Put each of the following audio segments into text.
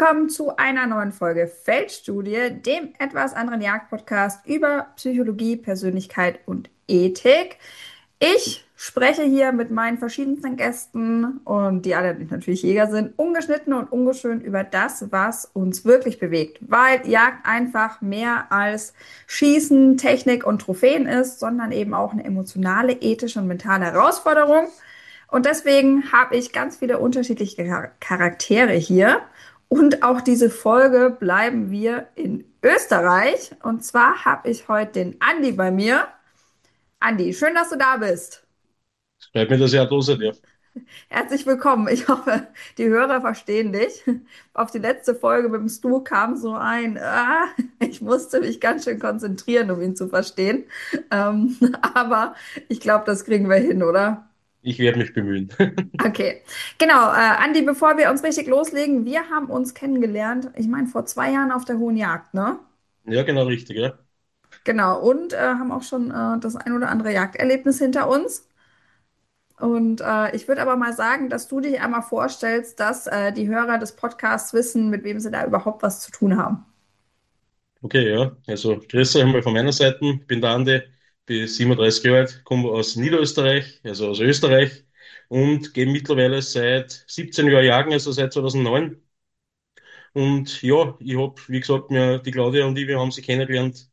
willkommen zu einer neuen Folge Feldstudie, dem etwas anderen Jagdpodcast über Psychologie, Persönlichkeit und Ethik. Ich spreche hier mit meinen verschiedensten Gästen und die alle natürlich Jäger sind, ungeschnitten und ungeschönt über das, was uns wirklich bewegt, weil Jagd einfach mehr als Schießen, Technik und Trophäen ist, sondern eben auch eine emotionale, ethische und mentale Herausforderung. Und deswegen habe ich ganz viele unterschiedliche Charaktere hier. Und auch diese Folge bleiben wir in Österreich. Und zwar habe ich heute den Andi bei mir. Andi, schön, dass du da bist. Freut mich, dass ich auch da sein darf. Herzlich willkommen. Ich hoffe, die Hörer verstehen dich. Auf die letzte Folge mit dem Stu kam so ein, ich musste mich ganz schön konzentrieren, um ihn zu verstehen. Ähm, aber ich glaube, das kriegen wir hin, oder? Ich werde mich bemühen. Okay, genau. Andi, bevor wir uns richtig loslegen, wir haben uns kennengelernt, ich meine, vor 2 Jahren auf der Hohen Jagd, ne? Ja, genau richtig, ja. Genau, und haben auch schon das ein oder andere Jagderlebnis hinter uns. Und ich würde aber mal sagen, dass du dich einmal vorstellst, dass die Hörer des Podcasts wissen, mit wem sie da überhaupt was zu tun haben. Okay, ja. Also, grüß euch einmal von meiner Seite. Ich bin der Andi, bin 37 Jahre alt, komme aus Niederösterreich, also aus Österreich und gehe mittlerweile seit 17 Jahren jagen, also seit 2009. Und ja, ich habe, wie gesagt, die Claudia und ich, wir haben sie kennengelernt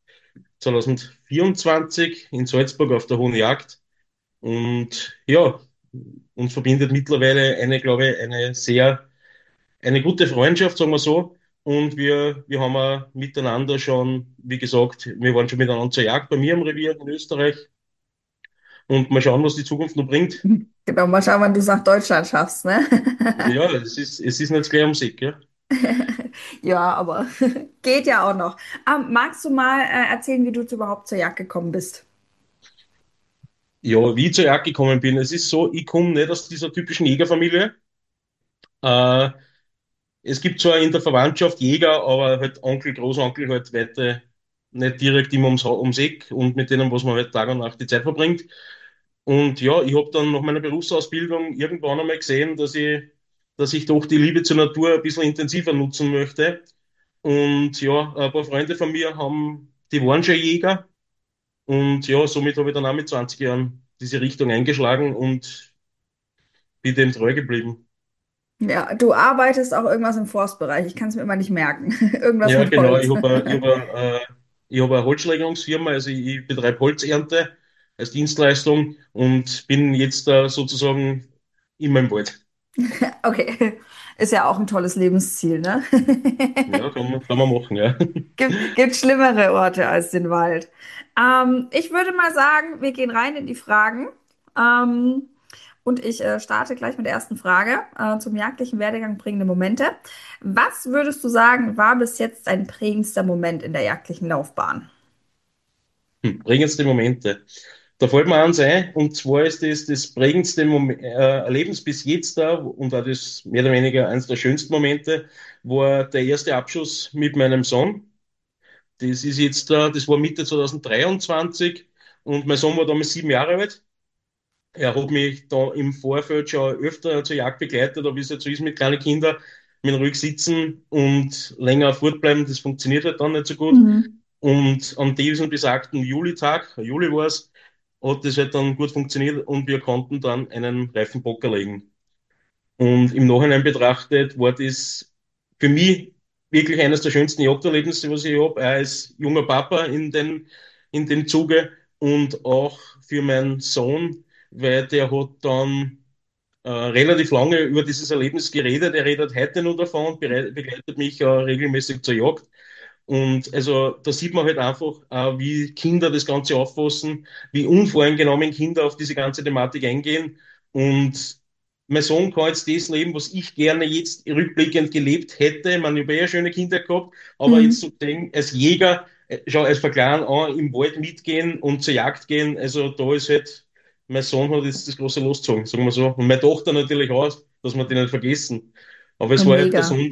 2024 in Salzburg auf der Hohen Jagd. Und ja, uns verbindet mittlerweile glaube ich, eine gute Freundschaft, sagen wir so. Und wir haben auch miteinander schon, wie gesagt, wir waren schon miteinander zur Jagd bei mir im Revier in Österreich. Und mal schauen, was die Zukunft noch bringt. Genau, mal schauen, wann du es nach Deutschland schaffst, ne? Ja, es ist nicht gleich um Sieg, ja. Ja, aber geht ja auch noch. Magst du mal erzählen, wie du überhaupt zur Jagd gekommen bist? Ja, wie ich zur Jagd gekommen bin. Es ist so, ich komme nicht aus dieser typischen Jägerfamilie. Äh, Es gibt zwar in der Verwandtschaft Jäger, aber halt Onkel, Großonkel halt weiter nicht direkt immer ums Eck und mit denen, was man halt Tag und Nacht die Zeit verbringt. Und ja, ich habe dann nach meiner Berufsausbildung irgendwann einmal gesehen, dass ich doch die Liebe zur Natur ein bisschen intensiver nutzen möchte. Und ja, ein paar Freunde von mir die waren schon Jäger. Und ja, somit habe ich dann auch mit 20 Jahren diese Richtung eingeschlagen und bin dem treu geblieben. Ja, du arbeitest auch irgendwas im Forstbereich. Ich kann es mir immer nicht merken. Irgendwas Ja, mit genau. Holz. Ich hab eine Holzschlägerungsfirma, also ich betreibe Holzernte als Dienstleistung und bin jetzt da sozusagen immer im Wald. Okay, ist ja auch ein tolles Lebensziel, ne? Ja, kann man machen, ja. Gibt schlimmere Orte als den Wald. Ich würde mal sagen, wir gehen rein in die Fragen. Ähm, und ich starte gleich mit der ersten Frage zum jagdlichen Werdegang prägende Momente. Was würdest du sagen, war bis jetzt dein prägendster Moment in der jagdlichen Laufbahn? Prägendste Momente. Da fällt mir eins ein, und zwar ist das prägendste Erlebnis bis jetzt da und auch das mehr oder weniger eines der schönsten Momente, war der erste Abschuss mit meinem Sohn. Das ist jetzt da, das war Mitte 2023 und mein Sohn war damals 7 Jahre alt. Er hat mich da im Vorfeld schon öfter zur Jagd begleitet, aber wie es jetzt so ist mit kleinen Kindern, mit ruhig sitzen und länger fortbleiben, das funktioniert halt dann nicht so gut. Mhm. Und an diesem besagten Julitag, Juli war es, hat das halt dann gut funktioniert und wir konnten dann einen Reifenbocker legen. Und im Nachhinein betrachtet war das für mich wirklich eines der schönsten Jagderlebnisse, was ich habe, auch als junger Papa in dem Zuge und auch für meinen Sohn, weil der hat dann relativ lange über dieses Erlebnis geredet. Er redet heute noch davon und begleitet mich regelmäßig zur Jagd. Und also da sieht man halt einfach, wie Kinder das Ganze auffassen, wie unvoreingenommen Kinder auf diese ganze Thematik eingehen. Und mein Sohn kann jetzt das leben, was ich gerne jetzt rückblickend gelebt hätte. Ich meine, ich habe ja schöne Kinder gehabt, aber jetzt Mhm. sozusagen als Jäger, schon als Verklaren an, im Wald mitgehen und zur Jagd gehen, also da ist halt, mein Sohn hat jetzt das große Losgezogen, sagen wir so. Und meine Tochter natürlich auch, dass wir die nicht vergessen. Aber Oh, es war halt, der mega. Sohn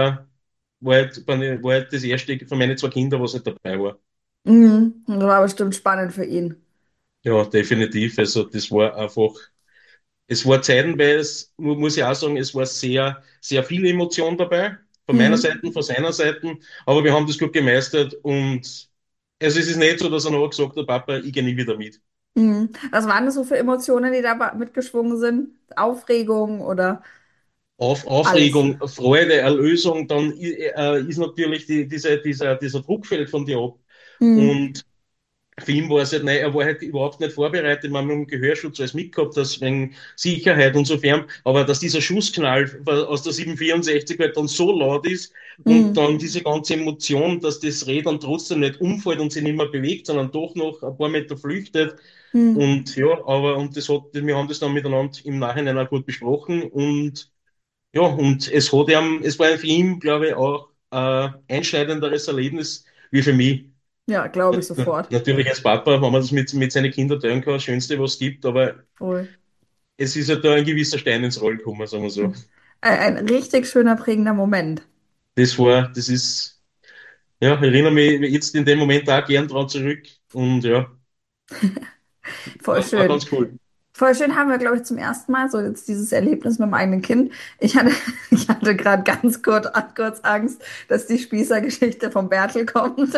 war halt das erste von meinen zwei Kindern, was nicht dabei war. Mhm. Das war bestimmt spannend für ihn. Ja, definitiv. Also das war einfach, es war zeitenweise, muss ich auch sagen, es war sehr, sehr viel Emotion dabei. von meiner Mhm. Seite, von seiner Seite, aber wir haben das gut gemeistert und also es ist nicht so, dass er noch gesagt hat, Papa, ich gehe nie wieder mit. Mhm. Was waren das so für Emotionen, die da mitgeschwungen sind? Aufregung oder alles? Aufregung, Freude, Erlösung, dann ist natürlich dieser Druckfeld von dir ab. Mhm. Und für ihn war es halt, nein, er war halt überhaupt nicht vorbereitet, man hat mit dem Gehörschutz alles mitgehabt, das wegen Sicherheit und so fern, aber dass dieser Schussknall aus der 764 halt dann so laut ist und Mhm. dann diese ganze Emotion, dass das Reh dann trotzdem nicht umfällt und sich nicht mehr bewegt, sondern doch noch ein paar Meter flüchtet. Mhm. Und ja, wir haben das dann miteinander im Nachhinein auch gut besprochen und ja, und es war für ihn, glaube ich, auch einschneidenderes Erlebnis wie für mich. Ja, glaube ich sofort. Natürlich als Papa, wenn man das mit seinen Kindern teilen kann, das Schönste, was es gibt, aber Voll. es ist ja da ein gewisser Stein ins Rollen gekommen, sagen wir so. Mhm. Ein richtig schöner, prägender Moment. Das ist, ja, ich erinnere mich jetzt in dem Moment auch gern dran zurück und ja, Voll war schön. ganz cool. Voll schön haben wir, glaube ich, zum ersten Mal so jetzt dieses Erlebnis mit meinem eigenen Kind. Ich hatte, ich hatte gerade ganz kurz Angst, dass die Spießergeschichte vom Bertel kommt.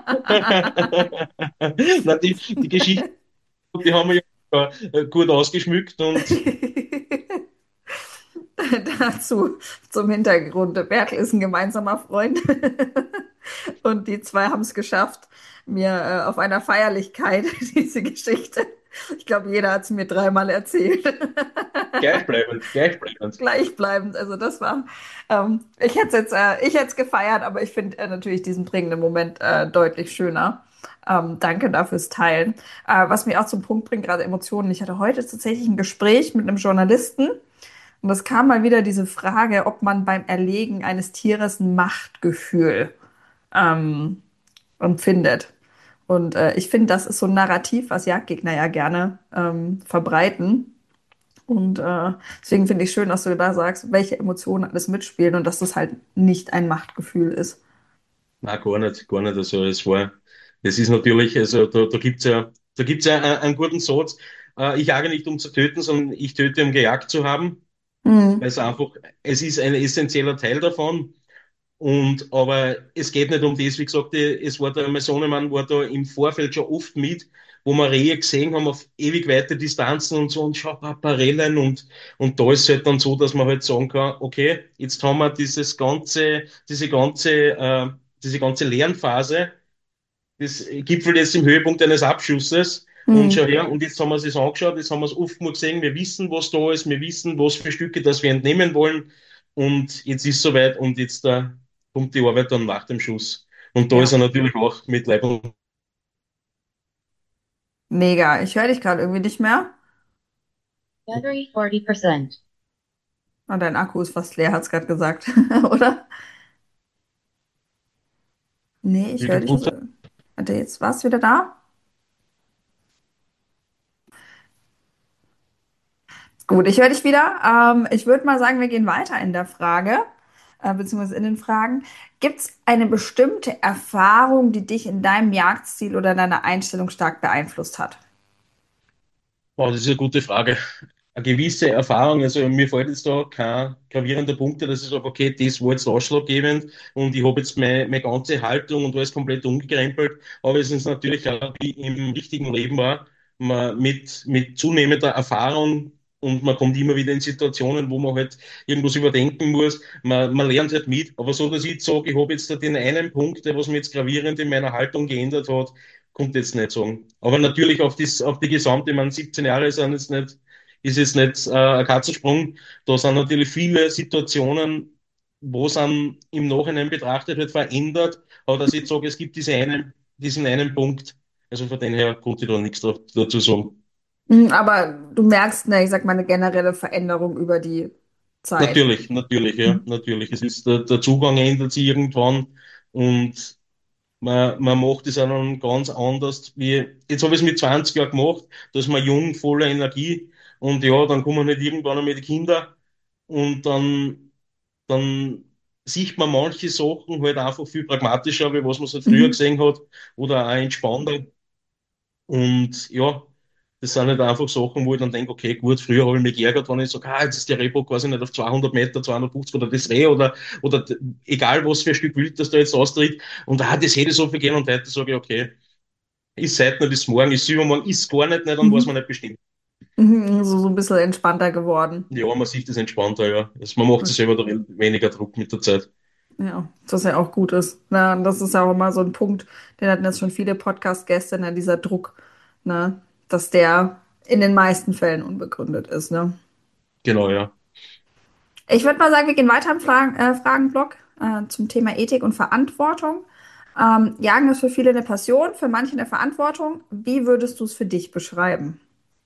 Na, die Geschichte, die haben wir ja gut ausgeschmückt und Dazu zum Hintergrund. Bertel ist ein gemeinsamer Freund und die zwei haben es geschafft, mir auf einer Feierlichkeit diese Geschichte. Ich glaube, jeder hat es mir dreimal erzählt. gleichbleibend, gleichbleibend. Gleichbleibend. Also das war, ich hätte es gefeiert, aber ich finde natürlich diesen prägenden Moment deutlich schöner. Danke dafür fürs Teilen. Was mich auch zum Punkt bringt, gerade Emotionen. Ich hatte heute tatsächlich ein Gespräch mit einem Journalisten und es kam mal wieder diese Frage, ob man beim Erlegen eines Tieres ein Machtgefühl ähm, empfindet. Und ich finde, das ist so ein Narrativ, was Jagdgegner ja gerne verbreiten. Und deswegen finde ich schön, dass du da sagst, welche Emotionen alles mitspielen und dass das halt nicht ein Machtgefühl ist. Na, gar nicht, gar nicht. Also es ist natürlich, also da gibt's ja einen guten Satz. Ich jage nicht, um zu töten, sondern ich töte, um gejagt zu haben. Mhm. Weil es ist ein essentieller Teil davon. Aber es geht nicht um das, wie gesagt, es war da, mein Sohnemann war da im Vorfeld schon oft mit, wo wir Rehe gesehen haben auf ewig weite Distanzen und so und schau, Paparellen und da ist es halt dann so, dass man halt sagen kann, okay, jetzt haben wir diese ganze Lernphase, das gipfelt jetzt im Höhepunkt eines Abschusses und schau Mhm. her, und jetzt haben wir es angeschaut, jetzt haben wir es oft mal gesehen, wir wissen, was da ist, wir wissen, was für Stücke das wir entnehmen wollen und jetzt ist soweit und jetzt da kommt die Arbeit dann nach dem Schuss. Und da ist er Ja, natürlich auch mit Leib und mega. Ich höre dich gerade irgendwie nicht mehr. Battery 40%. Ah, dein Akku ist fast leer, hat's gerade gesagt, oder? Nee, ich höre dich. kaputt. Warte, jetzt warst du wieder da? Gut, ich höre dich wieder. Ich würde mal sagen, wir gehen weiter in der Frage, beziehungsweise in den Fragen. Gibt es eine bestimmte Erfahrung, die dich in deinem Jagdstil oder deiner Einstellung stark beeinflusst hat? Wow, das ist eine gute Frage. Eine gewisse Erfahrung, also mir fällt jetzt da kein gravierender Punkt, dass ich sage, okay, das war jetzt ausschlaggebend und ich habe jetzt meine ganze Haltung und alles komplett umgekrempelt. Aber es ist natürlich auch wie im richtigen Leben war, mit zunehmender Erfahrung und man kommt immer wieder in Situationen, wo man halt irgendwas überdenken muss. Man lernt halt mit. Aber so, dass ich jetzt sage, ich habe jetzt da den einen Punkt, der was mir jetzt gravierend in meiner Haltung geändert hat, kommt jetzt nicht sagen. Aber natürlich auf die gesamte, ich meine, 17 Jahre ist jetzt nicht ein Katzensprung. Da sind natürlich viele Situationen, wo es dann im Nachhinein betrachtet wird, verändert. Aber dass ich jetzt sage, es gibt diesen einen Punkt. Also von dem her konnte ich da nichts dazu sagen. Aber du merkst, ne, ich sag mal, eine generelle Veränderung über die Zeit. Natürlich, ja, Mhm. natürlich. Es ist, der Zugang ändert sich irgendwann und man macht es auch dann ganz anders. Jetzt habe ich es mit 20 Jahren gemacht, da ist man jung, voller Energie und ja, dann kommen halt irgendwann einmal die Kinder und dann sieht man manche Sachen halt einfach viel pragmatischer, wie was man so früher Mhm. gesehen hat oder auch entspannter und ja, Das sind nicht einfach Sachen, wo ich dann denke, okay, gut, früher habe ich mich geärgert, wenn ich sage, jetzt ist der Rehbock quasi nicht auf 200 Meter, 250 oder das Reh oder egal was für ein Stück Wild das da jetzt austritt. Und das hätte ich so viel gern. Und heute sage ich, okay, ist heute nicht, ist morgen, ist übermorgen, ist gar nicht, dann weiß man Mhm. nicht bestimmt. Mhm, so ein bisschen entspannter geworden. Ja, man sieht das entspannter, ja. Also man macht sich selber da weniger Druck mit der Zeit. Ja, was ja auch gut ist. Na, das ist ja auch immer so ein Punkt, den hatten jetzt schon viele Podcast-Gäste, ne, dieser Druck, ne, dass der in den meisten Fällen unbegründet ist, ne. Genau, ja. Ich würde mal sagen, wir gehen weiter im Fragenblock zum Thema Ethik und Verantwortung. Jagen ist für viele eine Passion, für manche eine Verantwortung. Wie würdest du es für dich beschreiben?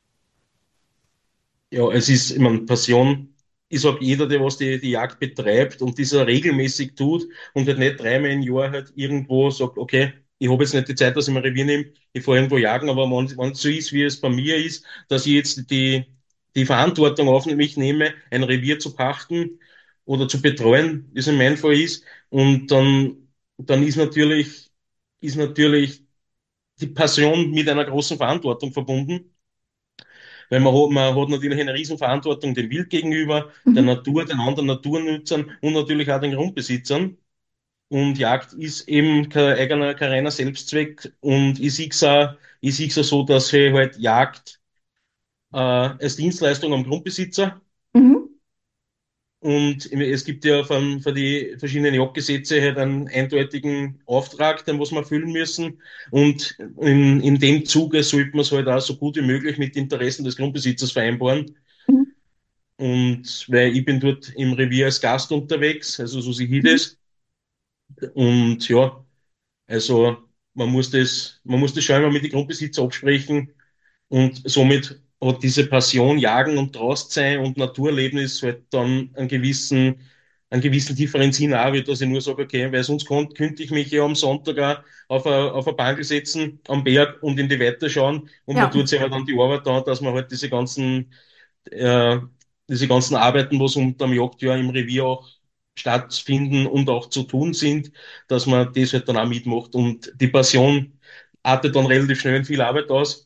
Ja, es ist, ich meine, Passion ist auch jeder, der was die Jagd betreibt und dieser regelmäßig tut und halt nicht dreimal im Jahr halt irgendwo sagt, okay, ich habe jetzt nicht die Zeit, dass ich mein Revier nehme, ich fahre irgendwo jagen, aber wenn es so ist, wie es bei mir ist, dass ich jetzt die Verantwortung auf mich nehme, ein Revier zu pachten oder zu betreuen, wie es in meinem Fall ist, und dann ist natürlich die Passion mit einer großen Verantwortung verbunden. Weil man hat natürlich eine Riesenverantwortung dem Wild gegenüber, der Mhm. Natur, den anderen Naturnutzern und natürlich auch den Grundbesitzern. Und Jagd ist eben kein reiner Selbstzweck. Und ich sehe es auch so, dass sie halt Jagd als Dienstleistung am Grundbesitzer. Mhm. Und es gibt ja von die verschiedenen Jagdgesetze halt einen eindeutigen Auftrag, den was wir erfüllen müssen. Und in dem Zuge sollte man es halt auch so gut wie möglich mit den Interessen des Grundbesitzers vereinbaren. Mhm. Und weil ich bin dort im Revier als Gast unterwegs, also so sehe ich Mhm. das. Und ja, also man muss das schon immer mit den Grundbesitzer absprechen. Und somit hat diese Passion, Jagen und draußen sein und Naturerlebnis halt dann einen gewissen tieferen Sinn auch, wie dass ich nur sage, okay, weil sonst könnte ich mich ja am Sonntag auch auf eine Bank setzen am Berg und in die Weite schauen und man Ja. tut sich halt dann die Arbeit an, dass man halt äh, diese ganzen Arbeiten, was unterm Jagdjahr im Revier auch stattfinden und auch zu tun sind, dass man das halt dann auch mitmacht. Und die Passion artet dann relativ schnell in viel Arbeit aus.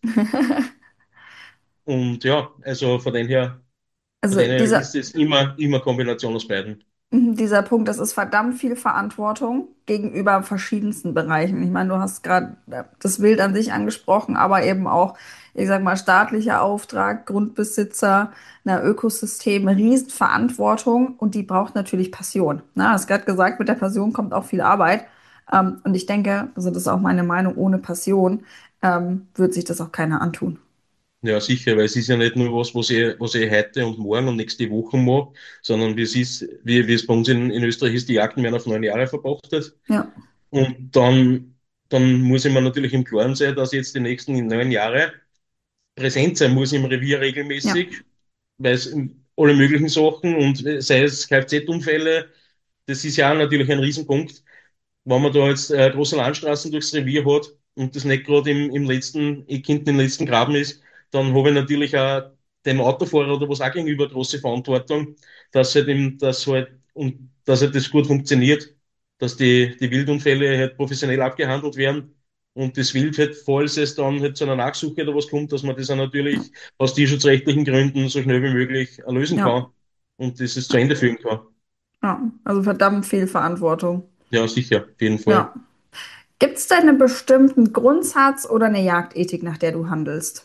Und ja, also von Also dem her ist es immer Kombination aus beiden. dieser Punkt, das ist verdammt viel Verantwortung gegenüber verschiedensten Bereichen. Ich meine, du hast gerade das Wild an sich angesprochen, aber eben auch, ich sag mal, staatlicher Auftrag, Grundbesitzer, Ökosystem, Riesenverantwortung und die braucht natürlich Passion. Na, hast gerade gesagt, mit der Passion kommt auch viel Arbeit. Und ich denke, also das ist auch meine Meinung, ohne Passion wird sich das auch keiner antun. Ja, sicher, weil es ist ja nicht nur was ich heute und morgen und nächste Woche mache, sondern wie es bei uns in Österreich ist, die Jagden werden auf 9 Jahre verpachtet. Ja, Und dann muss ich mir natürlich im Klaren sein, dass ich jetzt die nächsten 9 Jahre präsent sein muss im Revier ja, regelmäßig, weil es alle möglichen Sachen und sei es Kfz-Unfälle, das ist ja auch natürlich ein Riesenpunkt. Wenn man da jetzt große Landstraßen durchs Revier hat und das nicht gerade im letzten Eck hinten im letzten Graben ist, dann habe ich natürlich auch dem Autofahrer oder was auch gegenüber große Verantwortung, dass halt das gut funktioniert, dass die Wildunfälle halt professionell abgehandelt werden und das Wild halt, falls es dann halt zu einer Nachsuche oder was kommt, dass man das auch ja, natürlich aus tierschutzrechtlichen Gründen so schnell wie möglich lösen ja, kann und das es zu Ende führen kann. ja. Also verdammt viel Verantwortung. Ja, sicher, auf jeden Fall. Ja. Gibt es denn einen bestimmten Grundsatz oder eine Jagdethik, nach der du handelst?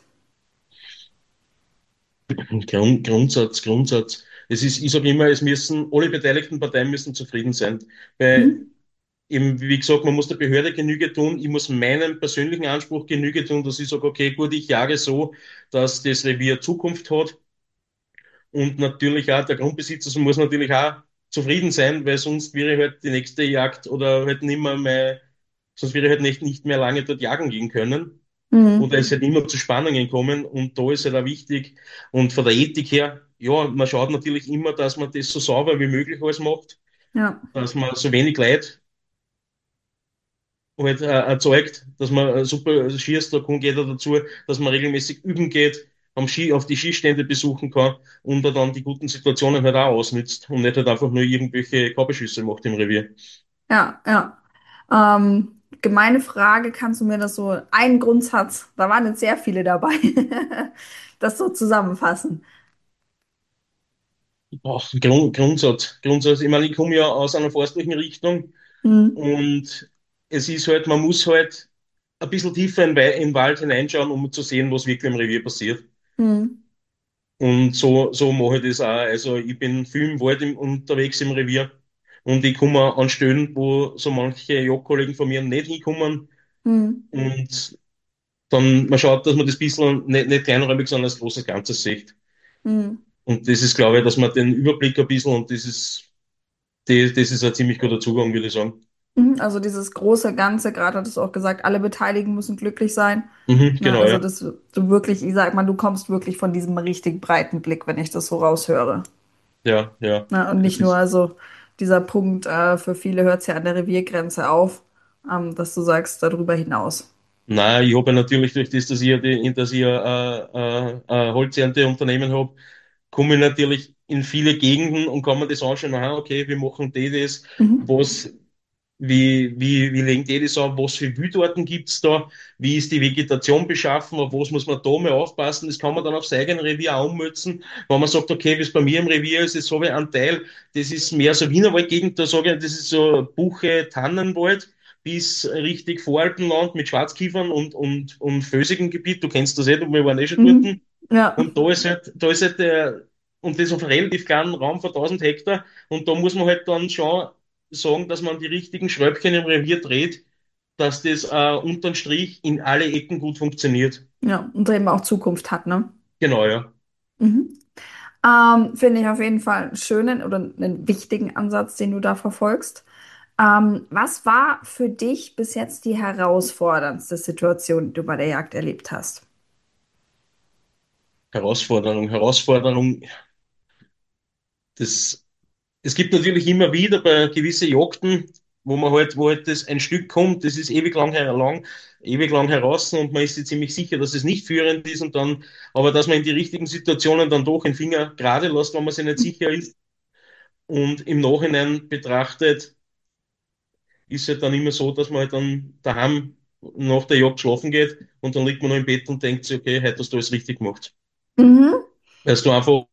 Grundsatz. Ich sage immer, alle beteiligten Parteien müssen zufrieden sein. Weil Mhm. eben, wie gesagt, man muss der Behörde Genüge tun. Ich muss meinem persönlichen Anspruch Genüge tun, dass ich sage, okay, gut, ich jage so, dass das Revier Zukunft hat. Und natürlich auch der Grundbesitzer muss natürlich auch zufrieden sein, weil sonst wäre halt die nächste Jagd oder halt nimmer mehr, sonst wäre halt nicht mehr lange dort jagen gehen können. Mhm. Oder es halt immer zu Spannungen kommen und da ist halt auch wichtig. Und von der Ethik her, ja, man schaut natürlich immer, dass man das so sauber wie möglich alles macht, Ja, dass man so wenig Leid halt erzeugt, dass man super schießt, da kommt jeder dazu, dass man regelmäßig üben geht, auf die Schießstände besuchen kann und dann die guten Situationen halt auch ausnützt und nicht halt einfach nur irgendwelche Körperschüsse macht im Revier. ja, ja. Ähm, gemeine Frage, kannst du mir das so, einen Grundsatz, da waren jetzt sehr viele dabei, das so zusammenfassen? Boah, Grundsatz. Ich meine, ich komme ja aus einer forstlichen Richtung Hm, und es ist halt, man muss halt ein bisschen tiefer in den Wald hineinschauen, um zu sehen, was wirklich im Revier passiert. hm, Und so mache ich das auch. Also ich bin viel im Wald unterwegs im Revier und ich komme an Stellen, wo so manche Jagdkollegen von mir nicht hinkommen. hm, Und dann man schaut, dass man das bisschen nicht kleinräumig, sondern als großes Ganzes sieht. hm. Und das ist, glaube ich, dass man den Überblick ein bisschen und das ist ein ziemlich guter Zugang, würde ich sagen. Also dieses große Ganze, gerade hattest du auch gesagt, alle Beteiligten müssen glücklich sein. Mhm, Na, genau, also, ja. dass du wirklich, ich sag mal, du kommst wirklich von diesem richtig breiten Blick, wenn ich das so raushöre. Ja, ja. Na, und Das nicht nur, ist, also dieser Punkt, für viele hört es ja an der Reviergrenze auf, dass du sagst, darüber hinaus. nein, ich habe ja natürlich durch das, dass ich Holzernteunternehmen habe, komme ich natürlich in viele Gegenden und kann mir das anschauen, aha, okay, wie machen die das? Mhm. Was, wie legen die das an? Was für Wildorten gibt's da? Wie ist die Vegetation beschaffen? Auf was muss man da mal aufpassen? Das kann man dann aufs eigene Revier auch ummützen. Wenn man sagt, okay, wie es bei mir im Revier ist, jetzt habe ich einen Teil, das ist mehr so Wienerwaldgegend, da sage ich, das ist so Buche, Tannenwald bis richtig Voralpenland mit Schwarzkiefern und felsigem Gebiet. Du kennst das eh, wir waren eh schon dort. Mhm. Ja. Und da ist halt und das auf einem relativ kleinen Raum von 1000 Hektar. Und da muss man halt dann schon sagen, dass man die richtigen Schräubchen im Revier dreht, dass das unterm Strich in alle Ecken gut funktioniert. Ja, und eben auch Zukunft hat, ne? Genau, ja. Mhm. Finde ich auf jeden Fall einen schönen oder einen wichtigen Ansatz, den du da verfolgst. Was war für dich bis jetzt die herausforderndste Situation, die du bei der Jagd erlebt hast? Herausforderung, das es gibt natürlich immer wieder bei gewissen Jagden, wo halt das ein Stück kommt, das ist ewig lang heraus und man ist sich ziemlich sicher, dass es nicht führend ist und dann, aber dass man in die richtigen Situationen dann doch den Finger gerade lässt, wenn man sich nicht sicher ist und im Nachhinein betrachtet, ist es halt dann immer so, dass man halt dann daheim nach der Jagd schlafen geht und dann liegt man noch im Bett und denkt sich, okay, heute hast du alles richtig gemacht. Mhm. Weil du einfach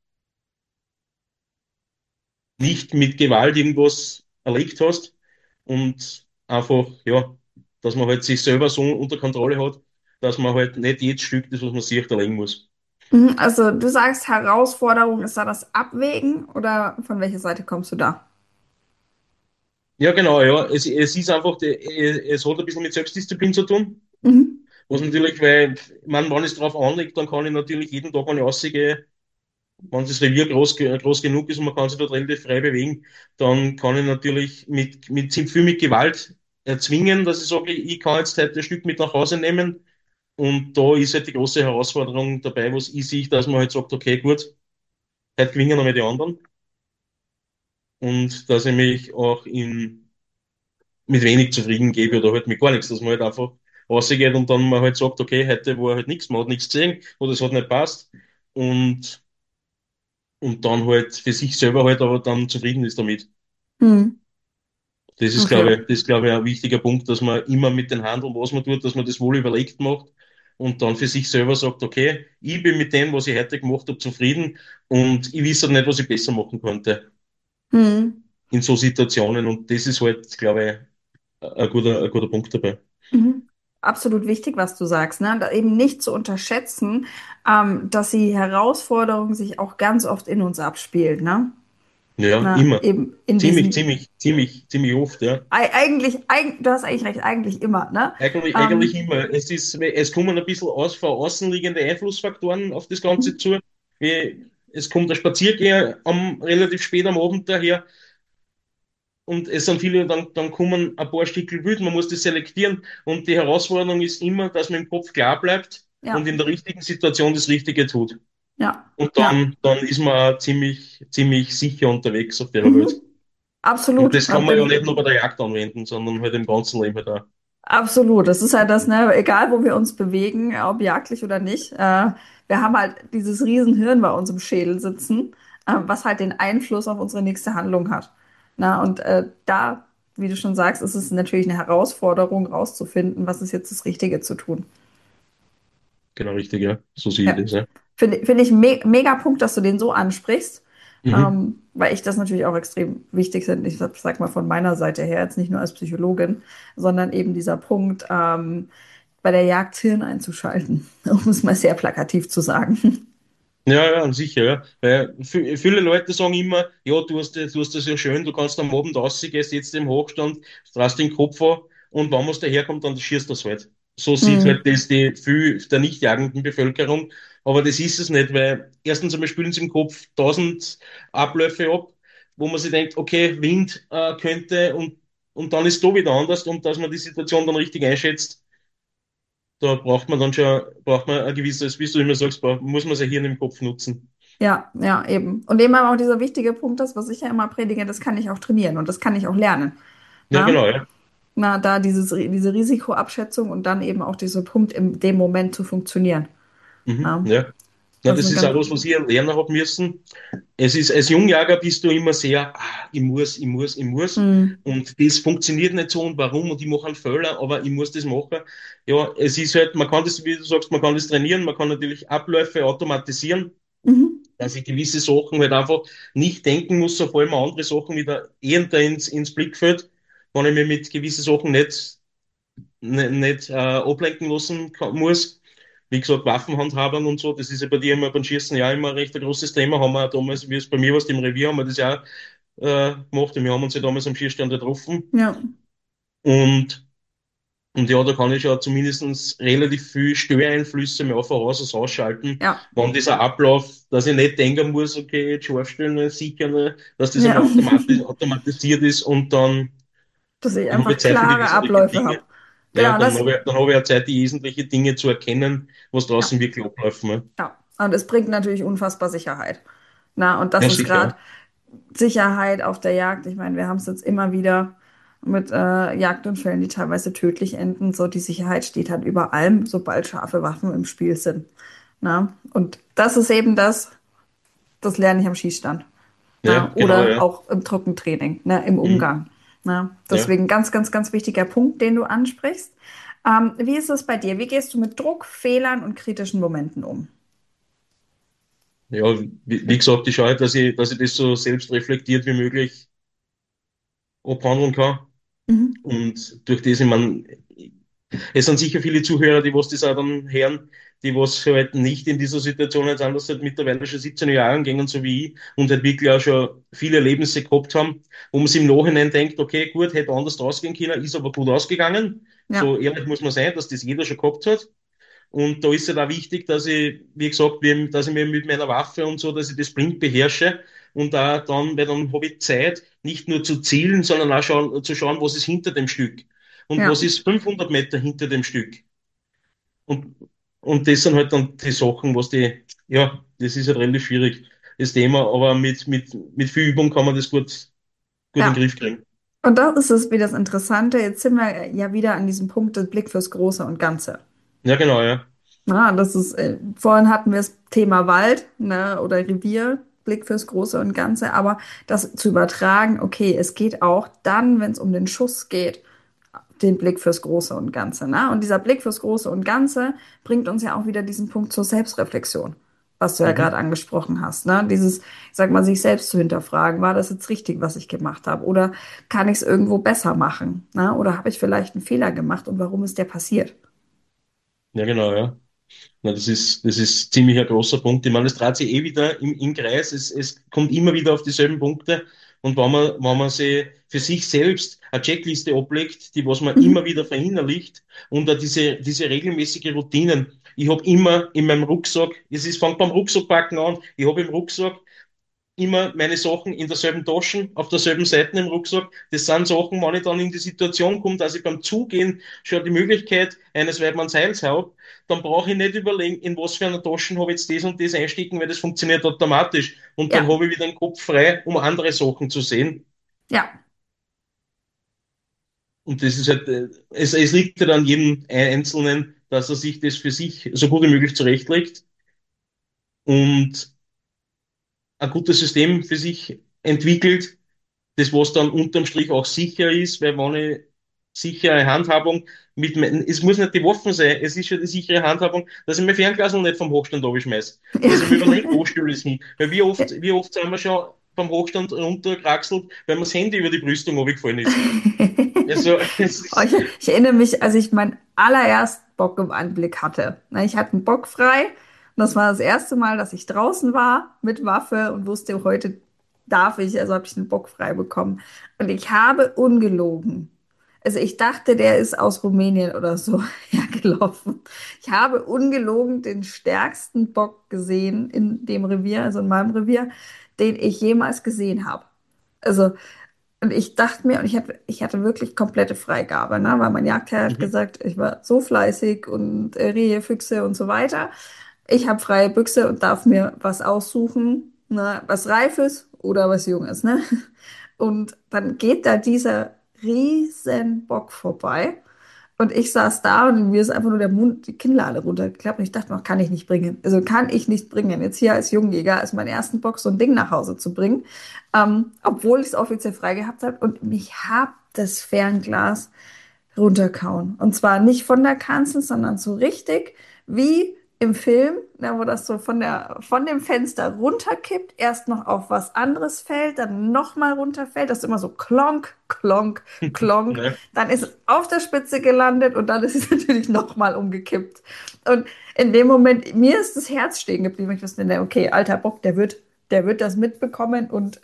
nicht mit Gewalt irgendwas erlegt hast und einfach, ja, dass man halt sich selber so unter Kontrolle hat, dass man halt nicht jedes Stück, das was man sieht, erlegen muss. Also du sagst, Herausforderung ist da das Abwägen oder von welcher Seite kommst du da? Ja, genau, ja. Es ist einfach, es hat ein bisschen mit Selbstdisziplin zu tun. Mhm. Was natürlich, weil, man, wenn es drauf anlegt, dann kann ich natürlich jeden Tag, wenn ich rausgehe, wenn das Revier groß genug ist und man kann sich dort relativ frei bewegen, dann kann ich natürlich ziemlich viel mit Gewalt erzwingen, dass ich sage, ich kann jetzt heute ein Stück mit nach Hause nehmen. Und da ist halt die große Herausforderung dabei, was ich sehe, dass man halt sagt, okay, gut, heute gewinnen noch mal die anderen. Und dass ich mich auch mit wenig zufrieden gebe oder halt mit gar nichts, dass man halt einfach rausgeht und dann mal halt sagt, okay, heute war halt nichts, man hat nichts gesehen oder es hat nicht passt. Und dann halt für sich selber halt aber dann zufrieden ist damit. Mhm. Okay. Das ist, glaube ich, ein wichtiger Punkt, dass man immer mit den Handeln, was man tut, dass man das wohl überlegt macht und dann für sich selber sagt, okay, ich bin mit dem, was ich heute gemacht habe, zufrieden und ich weiß halt nicht, was ich besser machen könnte Mhm. in so Situationen. Und das ist halt, glaube ich, ein guter Punkt dabei. Mhm. Absolut wichtig, was du sagst, ne? Da eben nicht zu unterschätzen, dass die Herausforderung sich auch ganz oft in uns abspielt, ne? Ja, Na, immer. eben in diesem, Ziemlich oft, ja. du hast eigentlich recht, eigentlich immer, ne? Eigentlich Ähm, immer. Es kommen ein bisschen von außen liegende Einflussfaktoren auf das Ganze mhm. zu. Es kommt der Spaziergeher relativ spät am Abend daher und es sind viele, dann kommen ein paar Stückel wild, man muss das selektieren und die Herausforderung ist immer, dass man im Kopf klar bleibt und Ja, in der richtigen Situation das Richtige tut. ja, Und ja. dann ist man auch ziemlich sicher unterwegs auf der Welt. Mhm. Und Absolut. das kann man ja nicht nur bei der Jagd anwenden, sondern halt im ganzen Leben halt auch. Absolut, das ist halt das, ne, egal wo wir uns bewegen, ob jagdlich oder nicht, wir haben halt dieses Riesenhirn bei uns im Schädel sitzen, was halt den Einfluss auf unsere nächste Handlung hat. Na, und da wie du schon sagst, ist es natürlich eine Herausforderung, rauszufinden, was ist jetzt das Richtige zu tun. Genau richtig, ja. So sehe ich Ja. das, ja. Finde ich mega Punkt, dass du den so ansprichst, Mhm. weil ich das natürlich auch extrem wichtig finde. Ich sag mal von meiner Seite her, jetzt nicht nur als Psychologin, sondern eben dieser Punkt, bei der Jagd Hirn einzuschalten, um es mal sehr plakativ zu sagen. Ja, ja, sicher, ja. Weil viele Leute sagen immer, ja, du hast das ja schön, du kannst am Abend rausgehen, gehst jetzt im Hochstand, drehst den Kopf an und wenn was daherkommt, dann schießt das halt. So sieht Hm. halt das die viel der nicht jagenden Bevölkerung. Aber das ist es nicht, weil erstens einmal spielen sie im Kopf 1000 Abläufe ab, wo man sich denkt, okay, Wind könnte und dann ist da wieder anders und dass man die Situation dann richtig einschätzt, da braucht man dann schon, braucht man ein gewisses, wie du immer sagst, muss man sein Hirn im Kopf nutzen. Ja, ja, eben. Und eben aber auch dieser wichtige Punkt, das, was ich ja immer predige, das kann ich auch trainieren und das kann ich auch lernen. Ja, Na? genau, ja. Na, da diese Risikoabschätzung und dann eben auch dieser Punkt, in dem Moment zu funktionieren. Mhm, Na? ja. Na, Das das sind ist ganz. auch was, was ich lernen habe müssen. Es ist, als Jungjäger bist du immer sehr, ich muss, ich muss, ich muss. Hm. Und das funktioniert nicht so und warum und ich mache einen Fehler, aber ich muss das machen. Ja, es ist halt, man kann das, wie du sagst, man kann das trainieren, man kann natürlich Abläufe automatisieren, Mhm. dass ich gewisse Sachen halt einfach nicht denken muss, so vor allem andere Sachen wieder eher ins Blickfeld, wenn ich mich mit gewissen Sachen nicht ablenken lassen muss. Wie gesagt, Waffenhandhabung und so, das ist ja bei dir immer beim Schießen ja immer recht ein großes Thema. Haben wir auch damals, wie es bei mir war, im Revier, haben wir das ja auch gemacht und wir haben uns ja damals am Schießstand getroffen. Ja, Und ja, da kann ich ja zumindest relativ viel Störeinflüsse mehr voraus als ausschalten, ja, wann dieser Ablauf, dass ich nicht denken muss, okay, jetzt scharf stellen, sichern, dass das ja. einmal automatisiert ist und Dass ich dann habe ich einfach Zeit für die klare wesentlichen Abläufe Dinge. habe. Ja, Genau, das, dann habe ich ja Zeit, die wesentlichen Dinge zu erkennen, was ja, draußen wirklich ablaufen. Ja, ja. Und es bringt natürlich unfassbar Sicherheit. Na, und das ja ist gerade sicher. Sicherheit auf der Jagd. Ich meine, wir haben es jetzt immer wieder mit Jagdunfällen, die teilweise tödlich enden. So, die Sicherheit steht halt über allem, sobald scharfe Waffen im Spiel sind. Na? Und das ist eben das lerne ich am Schießstand. Ja, Na? genau, Oder ja. auch im Trockentraining, ne? Im Mhm. Umgang. Na? Ja. Deswegen ganz wichtiger Punkt, den du ansprichst. Wie ist es bei dir? Wie gehst du mit Druck, Fehlern und kritischen Momenten um? Ja, wie gesagt, ich schaue halt, dass ich das so selbst reflektiert wie möglich abhandeln kann. Mhm. Und durch das, ich meine, es sind sicher viele Zuhörer, die was das auch dann hören, die was halt nicht in dieser Situation jetzt anders halt mittlerweile schon 17 Jahre gehen, so wie ich, und halt wirklich auch schon viele Erlebnisse gehabt haben, wo man sich im Nachhinein denkt, okay, gut, hätte anders rausgehen können, ist aber gut ausgegangen. Ja, So ehrlich muss man sein, dass das jeder schon gehabt hat. Und da ist es auch wichtig, dass ich, wie gesagt, dass ich mir mit meiner Waffe und so, dass ich das blind beherrsche und da dann, weil dann habe ich Zeit, nicht nur zu zielen, sondern auch zu schauen, was ist hinter dem Stück und ja. was ist 500 Meter hinter dem Stück. Und, und das sind halt dann die Sachen, was die, ja, das ist halt relativ schwierig, das Thema, aber mit viel Übung kann man das gut in den Ja. Griff kriegen. Und das ist es wie das Interessante. Jetzt sind wir ja wieder an diesem Punkt des Blick fürs Große und Ganze. Ja, genau, ja. Na, das ist, vorhin hatten wir das Thema Wald, ne, oder Revier, Blick fürs Große und Ganze, aber das zu übertragen, okay, es geht auch dann, wenn es um den Schuss geht, den Blick fürs Große und Ganze, ne? Und dieser Blick fürs Große und Ganze bringt uns ja auch wieder diesen Punkt zur Selbstreflexion, was du ja Mhm. gerade angesprochen hast, ne? Dieses, ich sag mal, sich selbst zu hinterfragen, war das jetzt richtig, was ich gemacht habe? Oder kann ich es irgendwo besser machen? Ne? Oder habe ich vielleicht einen Fehler gemacht und warum ist der passiert? Ja, genau, ja. Na, das ist ziemlich ein großer Punkt. Ich meine, es dreht sich eh wieder im Kreis. Es kommt immer wieder auf dieselben Punkte. Und wenn man sich für sich selbst eine Checkliste ablegt, die was man immer Mhm. wieder verinnerlicht und auch diese regelmäßige Routinen. Ich habe immer in meinem Rucksack, fängt beim Rucksackpacken an, ich habe im Rucksack immer meine Sachen in derselben Tasche, auf derselben Seite im Rucksack. Das sind Sachen, wenn ich dann in die Situation komme, dass ich beim Zugehen schon die Möglichkeit eines Weidmannsheils habe, dann brauche ich nicht überlegen, in was für einer Tasche habe ich jetzt das und das einstecken, weil das funktioniert automatisch. Und dann Ja, habe ich wieder den Kopf frei, um andere Sachen zu sehen. ja, Und das ist halt, es liegt halt an jedem Einzelnen, dass er sich das für sich so gut wie möglich zurechtlegt und ein gutes System für sich entwickelt, das, was dann unterm Strich auch sicher ist, weil wenn ich sichere Handhabung es muss nicht die Waffen sein, es ist schon die sichere Handhabung, dass ich mein Fernglas nicht vom Hochstand abschmeiß. Dass ich mir überlege, wo stelle ich es hin. Weil wie oft sind wir schon vom Hochstand runtergekraxelt, weil mir das Handy über die Brüstung runtergefallen ist. Also, es Oh, ist, ich erinnere mich, als ich meinen allerersten Bock im Anblick hatte. Na, ich hatte einen Bock frei und das war das erste Mal, dass ich draußen war mit Waffe und wusste, heute darf ich, also habe ich einen Bock frei bekommen. Und ich habe ungelogen. Also ich dachte, der ist aus Rumänien oder so hergelaufen. Ich habe ungelogen den stärksten Bock gesehen in dem Revier, also in meinem Revier, den ich jemals gesehen habe. Also und ich dachte mir, und ich hatte wirklich komplette Freigabe, ne? Weil mein Jagdherr hat mhm, gesagt, ich war so fleißig und Rehe, Füchse und so weiter. Ich habe freie Büchse und darf mir was aussuchen, ne? Was Reifes oder was Junges, ne? Und dann geht da dieser riesen Bock vorbei. Und ich saß da und mir ist einfach nur der Mund, die Kinnlade runtergeklappt und ich dachte noch, kann ich nicht bringen. Also kann ich nicht bringen. Jetzt hier als Jungjäger, als meinen ersten Bock so ein Ding nach Hause zu bringen, obwohl ich es offiziell frei gehabt habe und mich hab das Fernglas runterkauen. Und zwar nicht von der Kanzel, sondern so richtig wie im Film, ne, wo das so von dem Fenster runterkippt, erst noch auf was anderes fällt, dann nochmal runterfällt, das ist immer so klonk, klonk, klonk, ne? dann ist es auf der Spitze gelandet und dann ist es natürlich nochmal umgekippt. Und in dem Moment, mir ist das Herz stehen geblieben. Ich wusste, ne, okay, alter Bock, der wird das mitbekommen und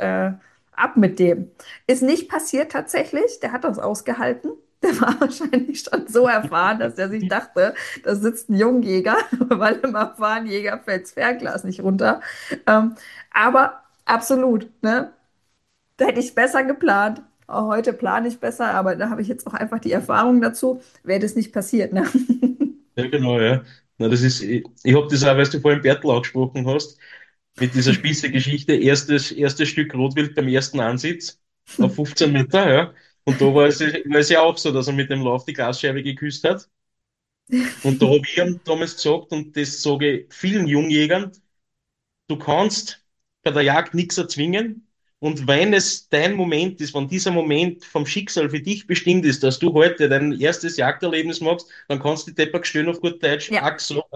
ab mit dem. Ist nicht passiert tatsächlich, der hat das ausgehalten. Der war wahrscheinlich schon so erfahren, dass er sich dachte, da sitzt ein Jungjäger, weil im erfahrenen Jäger fällt das Fernglas nicht runter. Ähm, aber absolut, ne? Da hätte ich besser geplant. Auch heute plane ich besser, aber da habe ich jetzt auch einfach die Erfahrung dazu, wäre das nicht passiert, ne? Ja, genau, ja. Na, ich habe das auch, weil du vorhin Bertel angesprochen hast, mit dieser Spieße-Geschichte, erstes Stück Rotwild beim ersten Ansitz auf 15 Meter, ja. Und da war es ja auch so, dass er mit dem Lauf die Glasscheibe geküsst hat. Und da habe ich ihm damals gesagt, und das sage ich vielen Jungjägern, du kannst bei der Jagd nichts erzwingen. Und wenn es dein Moment ist, wenn dieser Moment vom Schicksal für dich bestimmt ist, dass du heute dein erstes Jagderlebnis machst, dann kannst du die Deppert stehen auf gut Deutsch, Ja,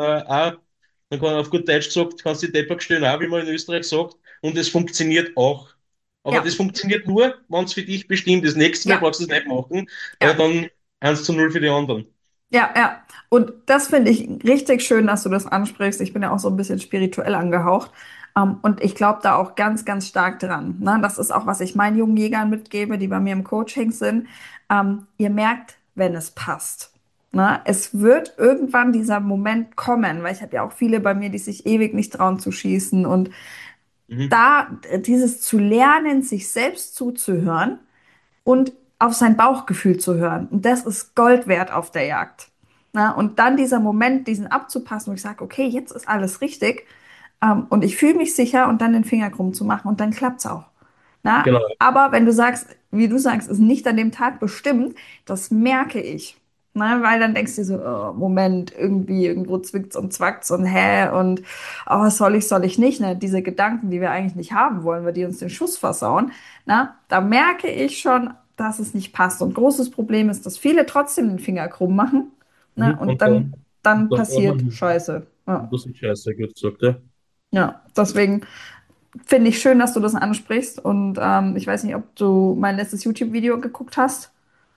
dann kann auf gut Deutsch gesagt, kannst du die Deppert stehen auch, wie man in Österreich sagt, und es funktioniert auch. Aber ja, das funktioniert nur, wenn es für dich bestimmt ist. Nächstes Mal ja, brauchst du es nicht machen, weil ja. dann 1:0 für die anderen. Ja, ja. Und das finde ich richtig schön, dass du das ansprichst. Ich bin ja auch so ein bisschen spirituell angehaucht. Und ich glaube da auch ganz, ganz stark dran. Ne? Das ist auch, was ich meinen jungen Jägern mitgebe, die bei mir im Coaching sind. Ihr merkt, wenn es passt. Ne? Es wird irgendwann dieser Moment kommen, weil ich habe ja auch viele bei mir, die sich ewig nicht trauen zu schießen. Und Mhm. da dieses zu lernen, sich selbst zuzuhören, und auf sein Bauchgefühl zu hören. Und das ist Gold wert auf der Jagd. Na, und dann dieser Moment, diesen abzupassen, wo ich sage, okay, jetzt ist alles richtig und ich fühle mich sicher und dann den Finger krumm zu machen und dann klappt's auch. Na, Genau. aber wenn du sagst, wie du sagst, ist nicht an dem Tag bestimmt, das merke ich. Na, weil dann denkst du dir so, oh, Moment, irgendwie, irgendwo zwickt's und zwackt's und hä und oh, was soll ich nicht? Ne? Diese Gedanken, die wir eigentlich nicht haben wollen, weil die uns den Schuss versauen. Na, da merke ich schon, dass es nicht passt. Und großes Problem ist, dass viele trotzdem den Finger krumm machen. Ne? Mhm. Und Dann dann braucht passiert man, Scheiße. Ja, das ist scheiße, gut gesagt, ja. ja. Deswegen finde ich schön, dass du das ansprichst. Und ich weiß nicht, ob du mein letztes YouTube-Video geguckt hast.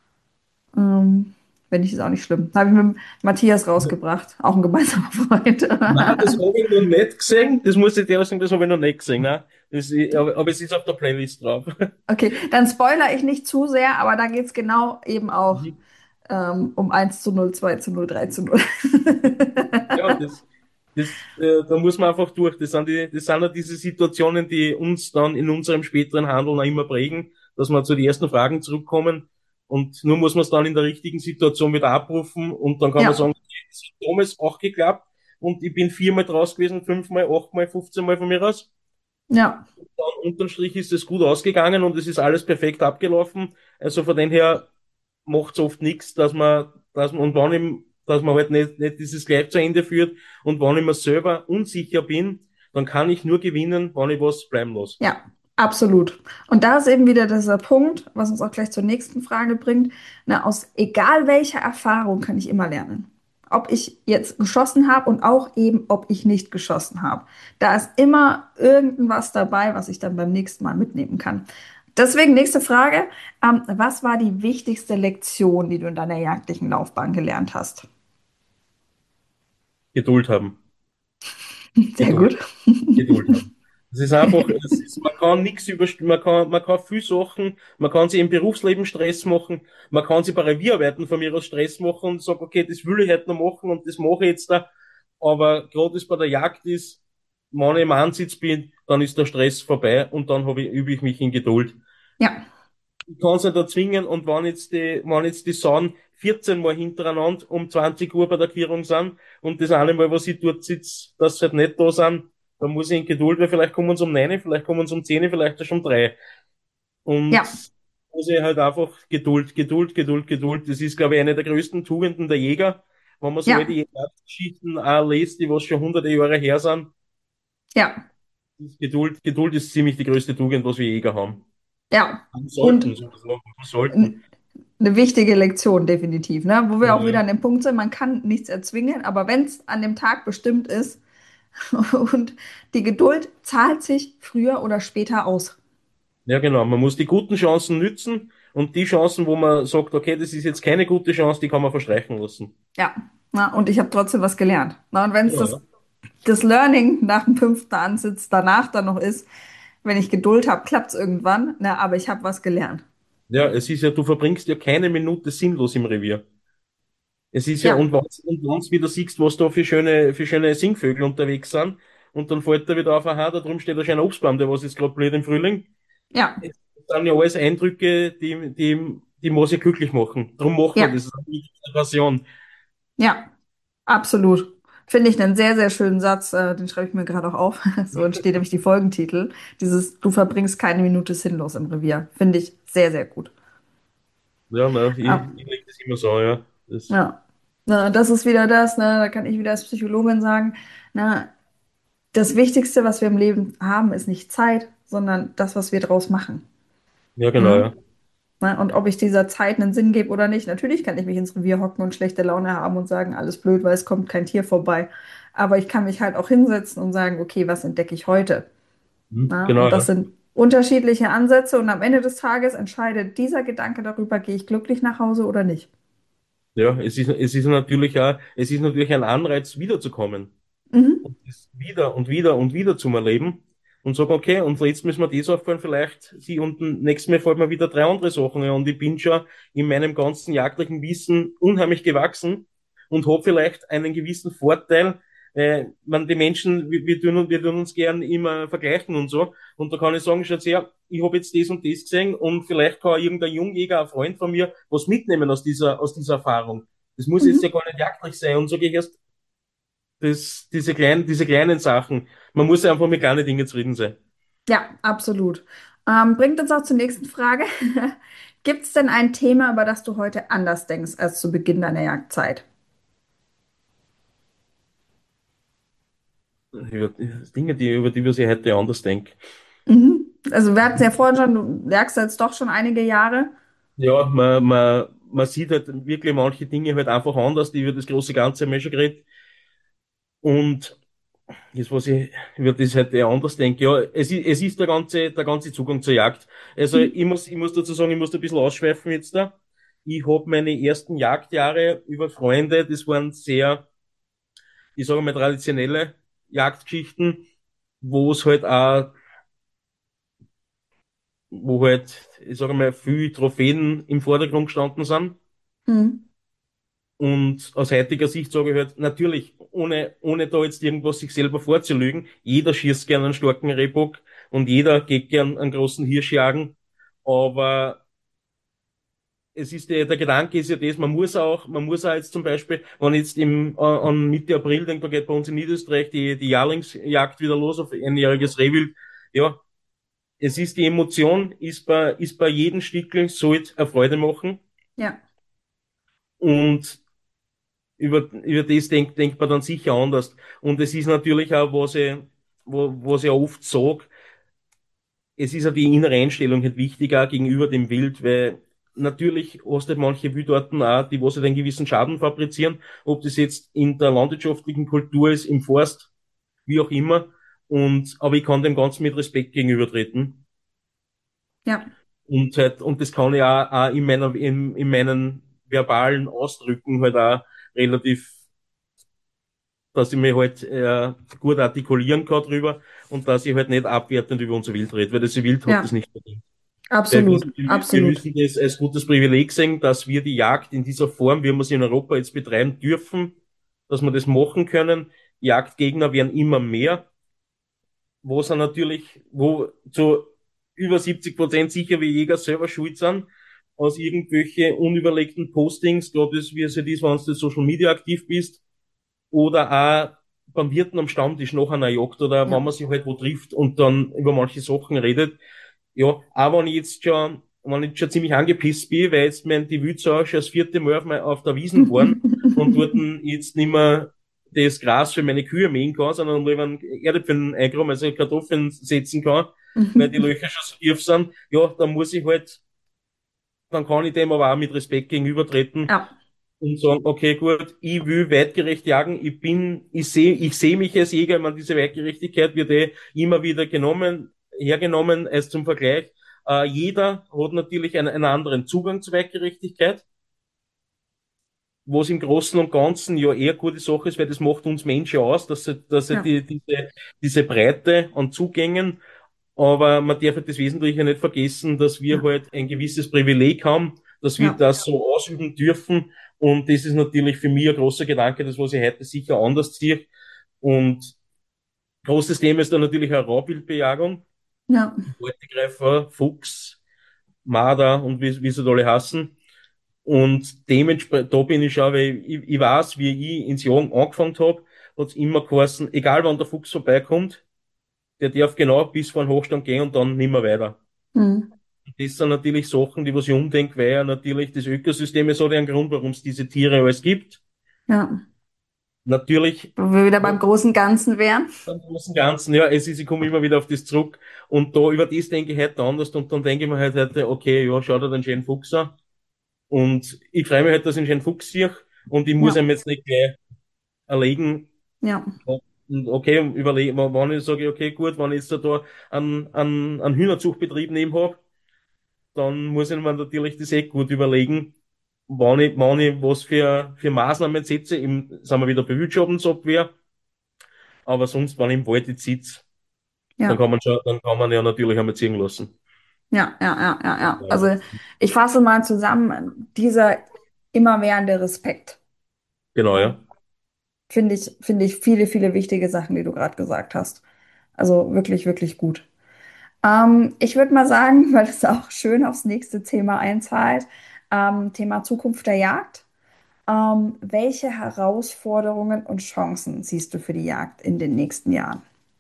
Wenn nicht, ist auch nicht schlimm. Da habe ich mit Matthias rausgebracht. Auch ein gemeinsamer Freund. Nein, das habe ich noch nicht gesehen. Das muss ich dir sagen, das habe ich noch nicht gesehen. Ne? Aber es ist auf der Playlist drauf. Okay, dann spoilere ich nicht zu sehr, aber da geht es genau eben auch Mhm. um 1:0, 2:0, 3:0. Ja, da muss man einfach durch. Das sind ja diese Situationen, die uns dann in unserem späteren Handeln auch immer prägen, dass wir zu den ersten Fragen zurückkommen. Und nur muss man es dann in der richtigen Situation wieder abrufen und dann kann man Ja, sagen, okay, das hat damals auch geklappt und ich bin 4-mal draus gewesen, 5-mal, 8-mal, 15-mal von mir aus. ja, Dann unterm Strich ist es gut ausgegangen und es ist alles perfekt abgelaufen. Also von dem her macht es oft nichts, und dass man halt nicht dieses gleich zu Ende führt und wenn ich mir selber unsicher bin, dann kann ich nur gewinnen, wenn ich was bleiben lasse. ja. Absolut. Und da ist eben wieder dieser Punkt, was uns auch gleich zur nächsten Frage bringt. Na, aus egal welcher Erfahrung kann ich immer lernen. Ob ich jetzt geschossen habe und auch eben, ob ich nicht geschossen habe. Da ist immer irgendwas dabei, was ich dann beim nächsten Mal mitnehmen kann. Deswegen nächste Frage. Was war die wichtigste Lektion, die du in deiner jagdlichen Laufbahn gelernt hast? Geduld haben. Sehr Geduld, gut. Geduld haben. Es ist einfach, man kann nichts man kann viel Sachen, man kann sich im Berufsleben Stress machen, man kann sich bei Revierarbeiten von mir aus Stress machen und sagen, okay, das will ich heute noch machen und das mache ich jetzt da. Aber gerade das bei der Jagd ist, wenn ich im Ansitz bin, dann ist der Stress vorbei und dann übe ich mich in Geduld. Ja, Ich kann es nicht erzwingen und wenn jetzt die Sauen 14 Mal hintereinander um 20 Uhr bei der Querung sind und das eine Mal, was ich dort sitze, dass sie halt nicht da sind, dann muss ich in Geduld, weil vielleicht kommen sie um 9, vielleicht kommen sie um 10, vielleicht auch schon um 3. Und ja, muss ich halt einfach Geduld, Geduld, Geduld, Geduld. Das ist, glaube ich, eine der größten Tugenden der Jäger. Wenn man so ja, die Geschichten auch liest, die was schon hunderte Jahre her sind, ja, ist Geduld, Geduld ist ziemlich die größte Tugend, was wir Jäger haben. ja. Und Und sollten, sowieso, sollten. eine wichtige Lektion, definitiv, ne? Wo wir auch wieder Ja. an dem Punkt sind, man kann nichts erzwingen, aber wenn es an dem Tag bestimmt ist und die Geduld zahlt sich früher oder später aus. Ja, genau. Man muss die guten Chancen nützen und die Chancen, wo man sagt, okay, das ist jetzt keine gute Chance, die kann man verstreichen lassen. Ja, na, und ich habe trotzdem was gelernt. Na, und wenn es Ja, das Learning nach dem fünften Ansitz danach dann noch ist, wenn ich Geduld habe, klappt es irgendwann, na, aber ich habe was gelernt. ja, es ist ja, du verbringst ja keine Minute sinnlos im Revier. Es ist ja, Ja, und wenn's wieder siehst, was da für schöne Singvögel unterwegs sind, und dann fällt da wieder auf, aha, da drüben steht ein schöner Obstbaum, der was jetzt gerade blüht im Frühling. ja, Es sind ja alles Eindrücke, die muss ja glücklich machen. Darum machen wir ja, das. Das ist eine Passion. ja, absolut. Finde ich einen sehr, sehr schönen Satz, den schreibe ich mir gerade auch auf. So entsteht nämlich die Folgentitel. Dieses Du verbringst keine Minute sinnlos im Revier. Finde ich sehr, sehr gut. Ja, ne, Ah, ich lege das immer so, ja. Das, ja. Na, das ist wieder das, ne, da kann ich wieder als Psychologin sagen, na, das Wichtigste, was wir im Leben haben, ist nicht Zeit, sondern das, was wir draus machen. ja, genau, Ne? ja. Ne? Und ob ich dieser Zeit einen Sinn gebe oder nicht, natürlich kann ich mich ins Revier hocken und schlechte Laune haben und sagen, alles blöd, weil es kommt kein Tier vorbei. Aber ich kann mich halt auch hinsetzen und sagen, okay, was entdecke ich heute? Ne? Genau, Und das ja. sind unterschiedliche Ansätze und am Ende des Tages entscheidet dieser Gedanke darüber, gehe ich glücklich nach Hause oder nicht. Ja, es ist natürlich ein Anreiz, wiederzukommen. Mhm. Und das wieder und wieder und wieder zum Erleben und sagen, okay, und jetzt müssen wir das aufbauen, vielleicht sie und nächstes Mal fällt mir wieder drei andere Sachen ein. Und ich bin schon in meinem ganzen jagdlichen Wissen unheimlich gewachsen und habe vielleicht einen gewissen Vorteil. Die Menschen, wir tun uns gern immer vergleichen und so. Und da kann ich sagen, schaut her, ich habe jetzt das und das gesehen und vielleicht kann irgendein Jungjäger, ein Freund von mir, was mitnehmen aus dieser Erfahrung. Das muss jetzt ja Mhm. gar nicht jagdlich sein. Und sage ich erst, diese kleinen Sachen. Man muss ja einfach mit kleinen Dingen zufrieden sein. Ja, absolut. Bringt uns auch zur nächsten Frage. Gibt es denn ein Thema, über das du heute anders denkst als zu Beginn deiner Jagdzeit? Dinge, über die wir sich heute anders denken. Mhm. Also wir hatten ja vorhin schon, du jagst jetzt doch schon einige Jahre. Ja, man sieht halt wirklich manche Dinge halt einfach anders, die über das große Ganze haben wir schon geredet. Und das, was ich über das heute anders denke, ja, es ist der ganze Zugang zur Jagd. Also Mhm. ich muss dazu sagen, ich muss da ein bisschen ausschweifen jetzt da. Ich habe meine ersten Jagdjahre über Freunde, das waren sehr, ich sage mal, traditionelle Jagdgeschichten, wo es halt auch, wo halt, ich sage mal, viel Trophäen im Vordergrund gestanden sind. Mhm. Und aus heutiger Sicht sage ich halt, natürlich, ohne da jetzt irgendwas sich selber vorzulügen, jeder schießt gern einen starken Rehbock und jeder geht gern einen großen Hirsch jagen. Aber der Gedanke ist ja das, man muss auch jetzt zum Beispiel, wenn jetzt an Mitte April, denke, da geht bei uns in Niederösterreich die Jahrlingsjagd wieder los auf einjähriges Rehwild. Ja, es ist die Emotion, ist bei jedem Stickel, sollte eine Freude machen. Ja, Und über das denkt man dann sicher anders. Und es ist natürlich auch, was ich ja oft sage, es ist ja die innere Einstellung halt wichtiger gegenüber dem Wild, weil natürlich hast du halt manche Wildarten auch, die was halt einen gewissen Schaden fabrizieren, ob das jetzt in der landwirtschaftlichen Kultur ist, im Forst, wie auch immer. Aber ich kann dem Ganzen mit Respekt gegenübertreten. Ja. Und das kann ich auch in meinen verbalen Ausdrücken halt auch relativ, dass ich mich halt gut artikulieren kann drüber und dass ich halt nicht abwertend über unser Wild rede, weil das Wild hat das Ja, nicht verdient. Weil absolut, wir absolut. müssen das als gutes Privileg sehen, dass wir die Jagd in dieser Form, wie wir sie in Europa jetzt betreiben dürfen, dass wir das machen können. Jagdgegner werden immer mehr, wo sie natürlich, wo zu über 70% sicher wie Jäger selber schuld sind, aus irgendwelche unüberlegten Postings, gerade wie es ja ist, wenn du Social Media aktiv bist, oder auch beim Wirten am Stammtisch nach einer Jagd oder wenn Ja. man sich halt wo trifft und dann über manche Sachen redet. Ja, auch wenn ich jetzt schon ziemlich angepisst bin, weil jetzt die Wildsau schon das vierte Mal auf der Wiesn waren und dort jetzt nicht mehr das Gras für meine Kühe mähen kann, sondern nur einen Erdäpfeln eingraben, also Kartoffeln setzen kann, weil die Löcher schon so tief sind. Ja, dann muss ich halt, dann kann ich dem aber auch mit Respekt gegenübertreten Ja, und sagen, okay, gut, ich will weitgerecht jagen, ich sehe mich als Jäger, ich meine, diese Weitgerechtigkeit wird immer wieder hergenommen als zum Vergleich. Jeder hat natürlich einen anderen Zugang zur Weitgerechtigkeit, was im Großen und Ganzen ja eher gute Sache ist, weil das macht uns Menschen aus, dass er ja, diese Breite an Zugängen, aber man darf halt das Wesentliche nicht vergessen, dass wir ja, halt ein gewisses Privileg haben, dass wir ja, das so ausüben dürfen. Und das ist natürlich für mich ein großer Gedanke, das was ich heute sicher anders ziehe. Und großes Thema ist dann natürlich auch Raubwildbejagung. ja. Beutegreifer, Fuchs, Marder und wie sie da alle hassen. Und dementsprechend, da bin ich schon, weil ich weiß, wie ich ins Jagen angefangen habe, hat's immer geheißen, egal wann der Fuchs vorbeikommt, der darf genau bis vor den Hochstand gehen und dann nimmer weiter. Mhm. Das sind natürlich Sachen, die was ich umdenke, weil ja natürlich das Ökosystem ist hat ja einen Grund, warum es diese Tiere alles gibt. Ja. Natürlich, Wo wir wieder beim großen Ganzen wären. beim Großen und Ganzen, ja, ich komme immer wieder auf das zurück. Und da, über das denke ich heute anders und dann denke ich mir halt heute, okay, ja, schau dir den schönen Fuchs an. Und ich freue mich halt, dass ich einen schönen Fuchs sehe und ich muss Ja, ihm jetzt nicht gleich erlegen. ja, Und okay, überlegen, wenn ich sage, okay, gut, wenn ich jetzt da einen Hühnerzuchtbetrieb neben habe, dann muss ich mir natürlich das eh gut überlegen, wann ich was für Maßnahmen setze. Sind wir wieder bei Wildschadensabwehr. Aber sonst, wenn ich im Wald jetzt sitze, ja, dann kann man ja natürlich einmal ziehen lassen. ja, ja, ja, ja, ja. Ja, Also ich fasse mal zusammen, dieser immerwährende Respekt. genau, Ja. ja. Finde ich viele, viele wichtige Sachen, die du gerade gesagt hast. Also wirklich, wirklich gut. Ich würde mal sagen, weil es auch schön aufs nächste Thema einzahlt, Thema Zukunft der Jagd. Welche Herausforderungen und Chancen siehst du für die Jagd in den nächsten Jahren?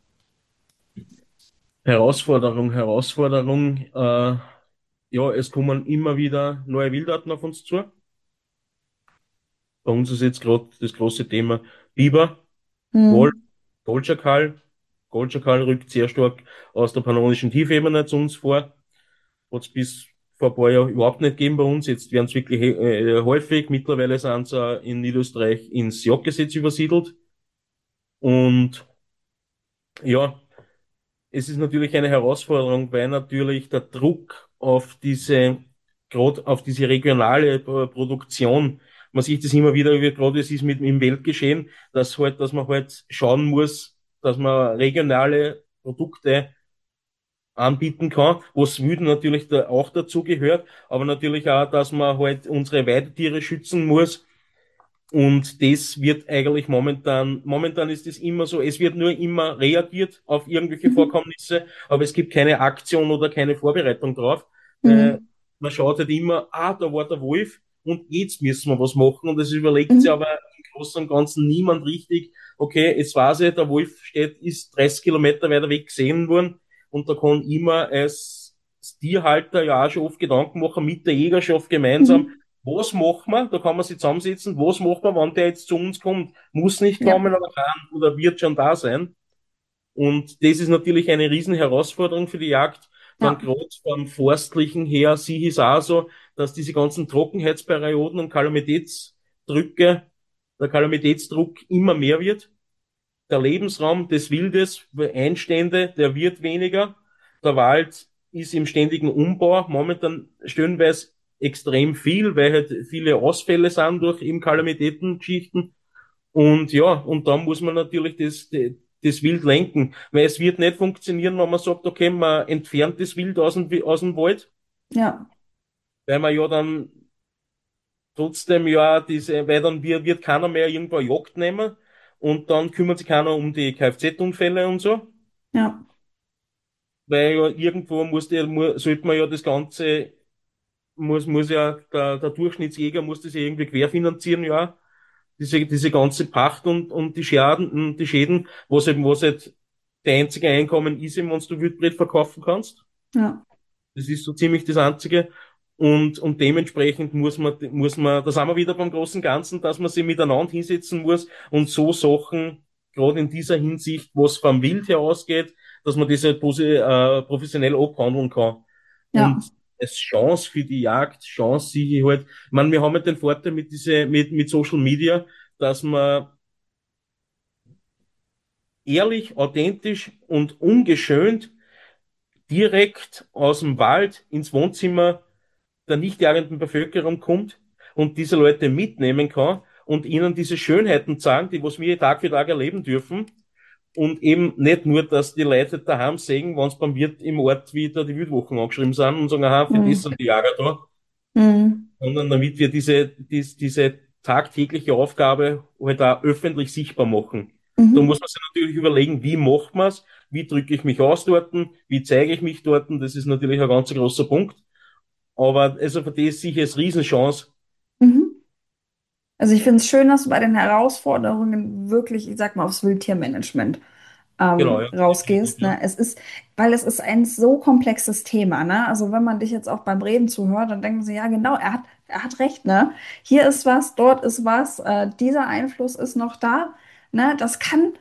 Herausforderung. Ja, es kommen immer wieder neue Wildarten auf uns zu. Bei uns ist jetzt gerade das große Thema Biber, Wolf, Hm. Goldschakal. Goldschakal rückt sehr stark aus der pannonischen Tiefebene zu uns vor. Hat es bis vor ein paar Jahren überhaupt nicht gegeben bei uns. Jetzt werden es wirklich häufig. Mittlerweile sind sie in Niederösterreich ins Jagdgesetz übersiedelt. Und ja, es ist natürlich eine Herausforderung, weil natürlich der Druck auf gerade auf diese regionale Produktion, man sieht das immer wieder, wie gerade es ist mit im Weltgeschehen, dass man halt schauen muss, dass man regionale Produkte anbieten kann, was Wüden natürlich da auch dazu gehört, aber natürlich auch, dass man halt unsere Weidetiere schützen muss. Und das wird eigentlich momentan ist es immer so, es wird nur immer reagiert auf irgendwelche Mhm. Vorkommnisse, aber es gibt keine Aktion oder keine Vorbereitung drauf. Mhm. Man schaut halt immer, da war der Wolf und jetzt müssen wir was machen und es überlegt sich Mhm. aber im Großen und Ganzen niemand richtig, okay, jetzt weiß ich, der Wolf ist 30 Kilometer weiter weg gesehen worden und da kann immer als Tierhalter ja auch schon oft Gedanken machen mit der Jägerschaft gemeinsam, Mhm. was machen wir? Da kann man sich zusammensetzen. Was machen wir, wenn der jetzt zu uns kommt? Muss nicht Ja, kommen, aber kann oder wird schon da sein. Und das ist natürlich eine riesen Herausforderung für die Jagd, dann Ja, gerade vom Forstlichen her, sehe ich es auch so, dass diese ganzen Trockenheitsperioden und der Kalamitätsdruck immer mehr wird. Der Lebensraum des Wildes, Einstände, der wird weniger. Der Wald ist im ständigen Umbau, momentan stellenweise extrem viel, weil halt viele Ausfälle sind durch eben Kalamitätengeschichten. Und ja, und dann muss man natürlich das Wild lenken, weil es wird nicht funktionieren, wenn man sagt, okay, man entfernt das Wild aus dem Wald, ja, weil man ja dann trotzdem ja weil dann wird keiner mehr irgendwo eine Jagd nehmen und dann kümmert sich keiner um die Kfz-Unfälle und so, ja, weil ja irgendwo sollte man ja das Ganze, muss ja der Durchschnittsjäger muss das ja irgendwie querfinanzieren, ja, diese ganze Pacht und die Schäden, was halt der einzige Einkommen ist, eben, wenn du Wildbret verkaufen kannst. ja, Das ist so ziemlich das Einzige. Und dementsprechend da sind wir wieder beim großen Ganzen, dass man sich miteinander hinsetzen muss und so Sachen, gerade in dieser Hinsicht, was vom Wild her ausgeht, dass man das halt professionell abhandeln kann. ja, Und als Chance für die Jagd, Chance sehe ich halt, ich meine, wir haben halt den Vorteil mit Social Media, dass man ehrlich, authentisch und ungeschönt direkt aus dem Wald ins Wohnzimmer der nicht jagenden Bevölkerung kommt und diese Leute mitnehmen kann und ihnen diese Schönheiten zeigen, die was wir Tag für Tag erleben dürfen. Und eben nicht nur, dass die Leute daheim sehen, wenn es beim Wirt im Ort wieder die Wildwochen angeschrieben sind und sagen, aha, für das mhm. sind die Jäger da, Mhm. sondern damit wir diese tagtägliche Aufgabe halt auch öffentlich sichtbar machen. Da Mhm. muss man sich natürlich überlegen, wie macht man es, wie drücke ich mich aus dort, wie zeige ich mich dort, das ist natürlich ein ganz großer Punkt. Aber also für das sehe ich als Riesenchance. Mhm. Also ich finde es schön, dass du bei den Herausforderungen wirklich, ich sag mal, aufs Wildtiermanagement Genau, ja, definitiv, rausgehst. ja. Ne? Weil es ist ein so komplexes Thema. Ne? Also wenn man dich jetzt auch beim Reden zuhört, dann denken sie, ja genau, er hat recht. Ne? Hier ist was, dort ist was, dieser Einfluss ist noch da. Ne? Das kann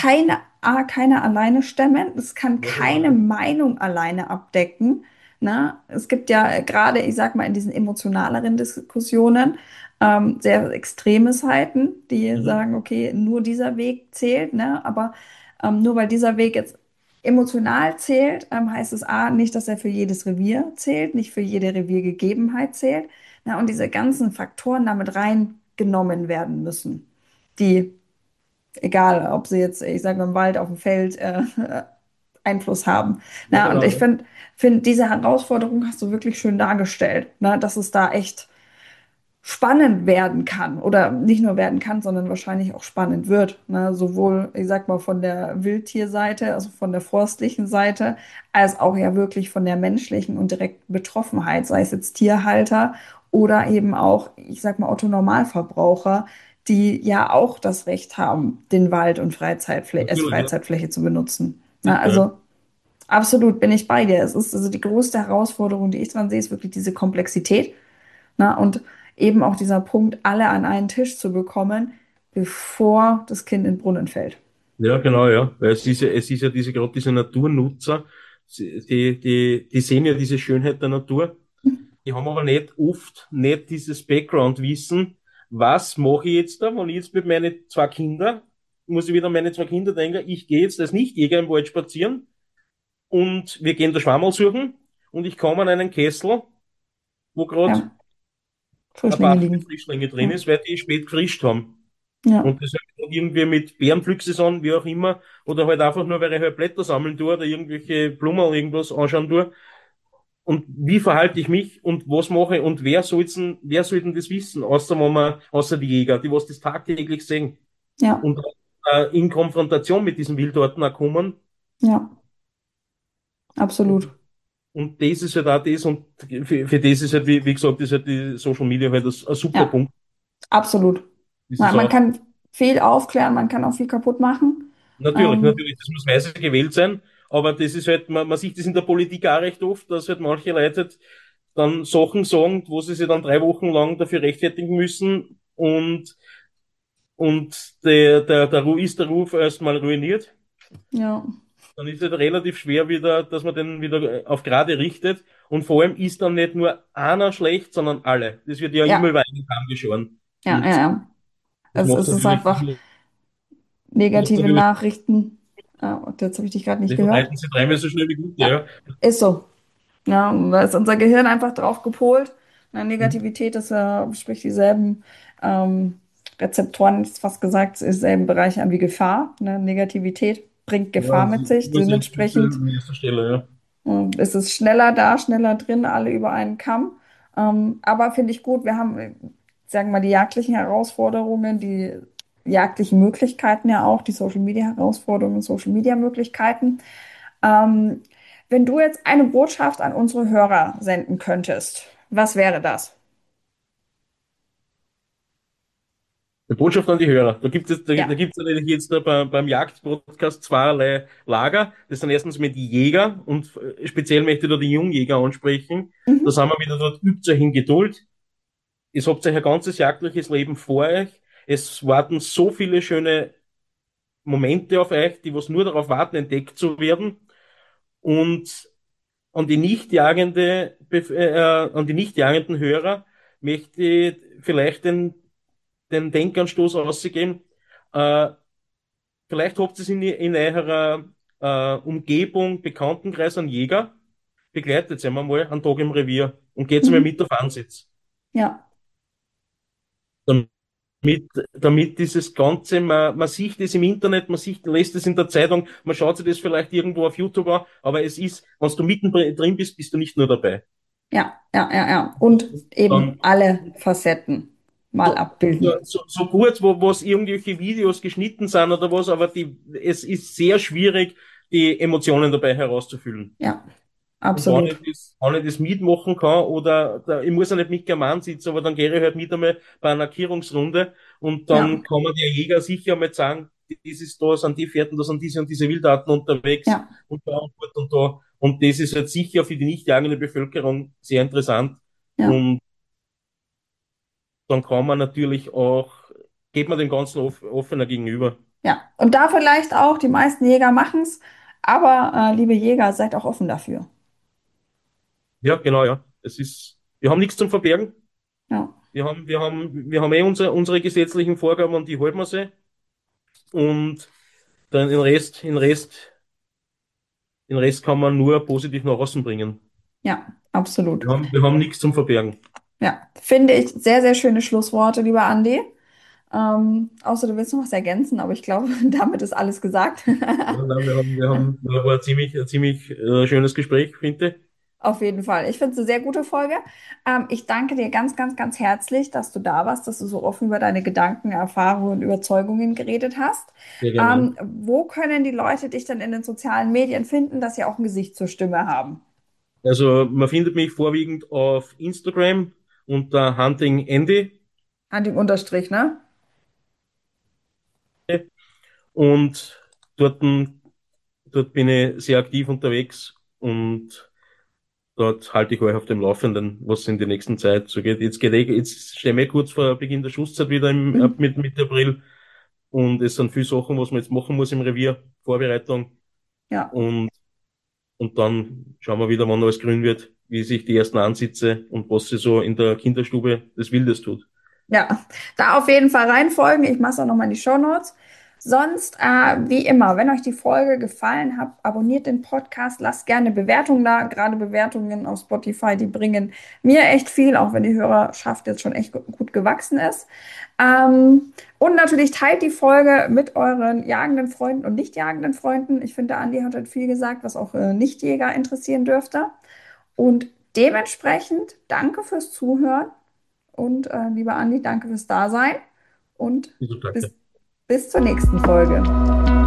keiner alleine stemmen. Es kann Ja, genau, keine ja. Meinung alleine abdecken. Ne? Es gibt ja gerade, ich sag mal, in diesen emotionaleren Diskussionen sehr extreme Seiten, die Mhm. sagen, okay, nur dieser Weg zählt, ne? Aber nur weil dieser Weg jetzt emotional zählt, heißt es A, nicht, dass er für jedes Revier zählt, nicht für jede Reviergegebenheit zählt. Na, und diese ganzen Faktoren damit reingenommen werden müssen, die, egal ob sie jetzt, ich sage im Wald, auf dem Feld, Einfluss haben. Ja, Na, und genau, ich ja. finde, diese Herausforderung hast du wirklich schön dargestellt, ne, dass es da echt spannend werden kann oder nicht nur werden kann, sondern wahrscheinlich auch spannend wird. Ne? Sowohl, ich sag mal, von der Wildtierseite, also von der forstlichen Seite, als auch ja wirklich von der menschlichen und direkten Betroffenheit, sei es jetzt Tierhalter oder eben auch, ich sag mal, Otto-Normalverbraucher, die ja auch das Recht haben, den Wald und als Natürlich, ja. Freizeitfläche zu benutzen. Na, Sicher, ja. also absolut bin ich bei dir. Es ist also die größte Herausforderung, die ich dran sehe, ist wirklich diese Komplexität. Na, und eben auch dieser Punkt, alle an einen Tisch zu bekommen, bevor das Kind in den Brunnen fällt. Ja, genau, ja. Weil es ist ja gerade diese Naturnutzer, die sehen ja diese Schönheit der Natur. Die haben aber nicht dieses Background-Wissen. Was mache ich jetzt da, wenn ich jetzt mit meinen zwei Kindern, muss ich wieder an meine zwei Kinder denken, ich gehe jetzt als Nichtjäger im Wald spazieren und wir gehen da Schwammerl suchen und ich komme an einen Kessel, wo gerade Ja, ein Frischlinge Bachel mit liegen. Frischlinge drin Ja, ist, weil die spät gefrischt haben. ja, Und das halt irgendwie mit Bärenpflücksaison, wie auch immer, oder halt einfach nur, weil ich halt Blätter sammeln tue oder irgendwelche Blumen oder irgendwas anschauen tue. Und wie verhalte ich mich und was mache ich und wer soll denn das wissen, außer die Jäger, die was das tagtäglich sehen ja, und in Konfrontation mit diesen Wildorten auch kommen. ja, absolut. Und das ist halt auch das und für das ist halt, wie gesagt, ist halt die Social Media halt ein super Ja, Punkt. absolut. Das Na, ist man auch kann viel aufklären, man kann auch viel kaputt machen. Ähm, natürlich, das muss weise gewählt sein, aber das ist halt, man sieht das in der Politik auch recht oft, dass halt manche Leute halt dann Sachen sagen, wo sie sich dann 3 Wochen lang dafür rechtfertigen müssen und der Ruf erstmal ruiniert. ja, dann ist es relativ schwer wieder, dass man den wieder auf gerade richtet. Und vor allem ist dann nicht nur einer schlecht, sondern alle. Das wird ja immer Ja, über einen Kamm geschoren. ja, ja, Und ja. das macht Es es ist natürlich, einfach negative Nachrichten. Und jetzt habe ich dich gerade nicht die gehört. verbreiten sich dreimal so schnell wie gute, Ja, ja. ist so. Ja, und da ist unser Gehirn einfach drauf gepolt. Na, Mhm. Negativität ist ja, spricht dieselben Rezeptoren, ist fast gesagt, dieselben Bereiche an wie Gefahr. Ne? Negativität bringt Ja, Gefahr mit sich. Dementsprechend an erster Stelle, ja. ist es schneller da, schneller drin, alle über einen Kamm. Aber finde ich gut, wir haben, sagen wir mal, die jagdlichen Herausforderungen, die jagdlichen Möglichkeiten ja auch, die Social Media Herausforderungen, Social Media Möglichkeiten. Ähm, wenn du jetzt eine Botschaft an unsere Hörer senden könntest, was wäre das? Eine Botschaft an die Hörer. Da Ja. gibt's natürlich jetzt beim Jagdpodcast zweierlei Lager. Das sind erstens mal die Jäger und speziell möchte ich da die Jungjäger ansprechen. Da Mhm. sind wir wieder dort, übt euch in Geduld. Ihr habt euch ein ganzes jagdliches Leben vor euch. Es warten so viele schöne Momente auf euch, die was nur darauf warten, entdeckt zu werden. Und an die an die nicht jagenden Hörer möchte ich vielleicht den Denkanstoß rausgeben. Äh, Vielleicht habt ihr es in eurer Umgebung, Bekanntenkreis an Jäger, begleitet sie mal einen Tag im Revier und geht mal Mhm. mit auf Ansitz. Ja, Damit dieses Ganze, man sieht es im Internet, lässt es in der Zeitung, man schaut sich das vielleicht irgendwo auf YouTube an, aber es ist, wenn du mittendrin bist, bist du nicht nur dabei. ja, ja, ja, ja. Und eben Dann alle Facetten mal abbilden. so gut, wo es irgendwelche Videos geschnitten sind oder was, aber es ist sehr schwierig, die Emotionen dabei herauszufühlen. Ja, Und absolut. wenn ich das mitmachen kann, ich muss ja nicht mit German sitzen, aber dann gehe ich halt mit einmal bei einer Kehrungsrunde und dann Ja, kann man der Jäger sicher mal sagen, das ist da, sind die Pferden, da sind diese und diese Wildarten unterwegs ja, und da und dort und da. Und das ist halt sicher für die nicht jagende Bevölkerung sehr interessant. ja. Und dann kann man natürlich auch, geht man dem Ganzen offener gegenüber. Ja, und da vielleicht auch, die meisten Jäger machen es, aber liebe Jäger, seid auch offen dafür. Ja, genau, ja. Wir haben nichts zum Verbergen. Ja, Wir haben unsere gesetzlichen Vorgaben und die halten wir sie. Und dann den Rest kann man nur positiv nach außen bringen. ja, absolut. Wir haben nichts zum Verbergen. Ja, finde ich sehr, sehr schöne Schlussworte, lieber Andi. Außer du willst noch was ergänzen, aber ich glaube, damit ist alles gesagt. Ja, nein, war ein ziemlich schönes Gespräch, finde ich. Auf jeden Fall. Ich finde es eine sehr gute Folge. Ich danke dir ganz, ganz, ganz herzlich, dass du da warst, dass du so offen über deine Gedanken, Erfahrungen und Überzeugungen geredet hast. Sehr gerne. Wo können die Leute dich dann in den sozialen Medien finden, dass sie auch ein Gesicht zur Stimme haben? Also man findet mich vorwiegend auf Instagram unter Hunting Andy Hunting Unterstrich, ne? und dort, dort bin ich sehr aktiv unterwegs und dort halte ich euch auf dem Laufenden, was in der nächsten Zeit so geht. Jetzt stehen wir kurz vor Beginn der Schusszeit wieder Mhm. mit Mitte April und es sind viele Sachen, was man jetzt machen muss im Revier, Vorbereitung Ja. und, und dann schauen wir wieder, wann alles grün wird, wie sich die ersten Ansitze und was sie so in der Kinderstube des Wildes tut. Ja, da auf jeden Fall reinfolgen. Ich mache es auch nochmal in die Shownotes. Sonst, wie immer, wenn euch die Folge gefallen hat, abonniert den Podcast, lasst gerne Bewertungen da. Gerade Bewertungen auf Spotify, die bringen mir echt viel, auch wenn die Hörerschaft jetzt schon echt gut gewachsen ist. Und natürlich teilt die Folge mit euren jagenden Freunden und nicht jagenden Freunden. Ich finde, der Andi hat halt viel gesagt, was auch Nichtjäger interessieren dürfte. Und dementsprechend danke fürs Zuhören. Und lieber Andi, danke fürs Dasein und Also, danke. bis, bis zur nächsten Folge.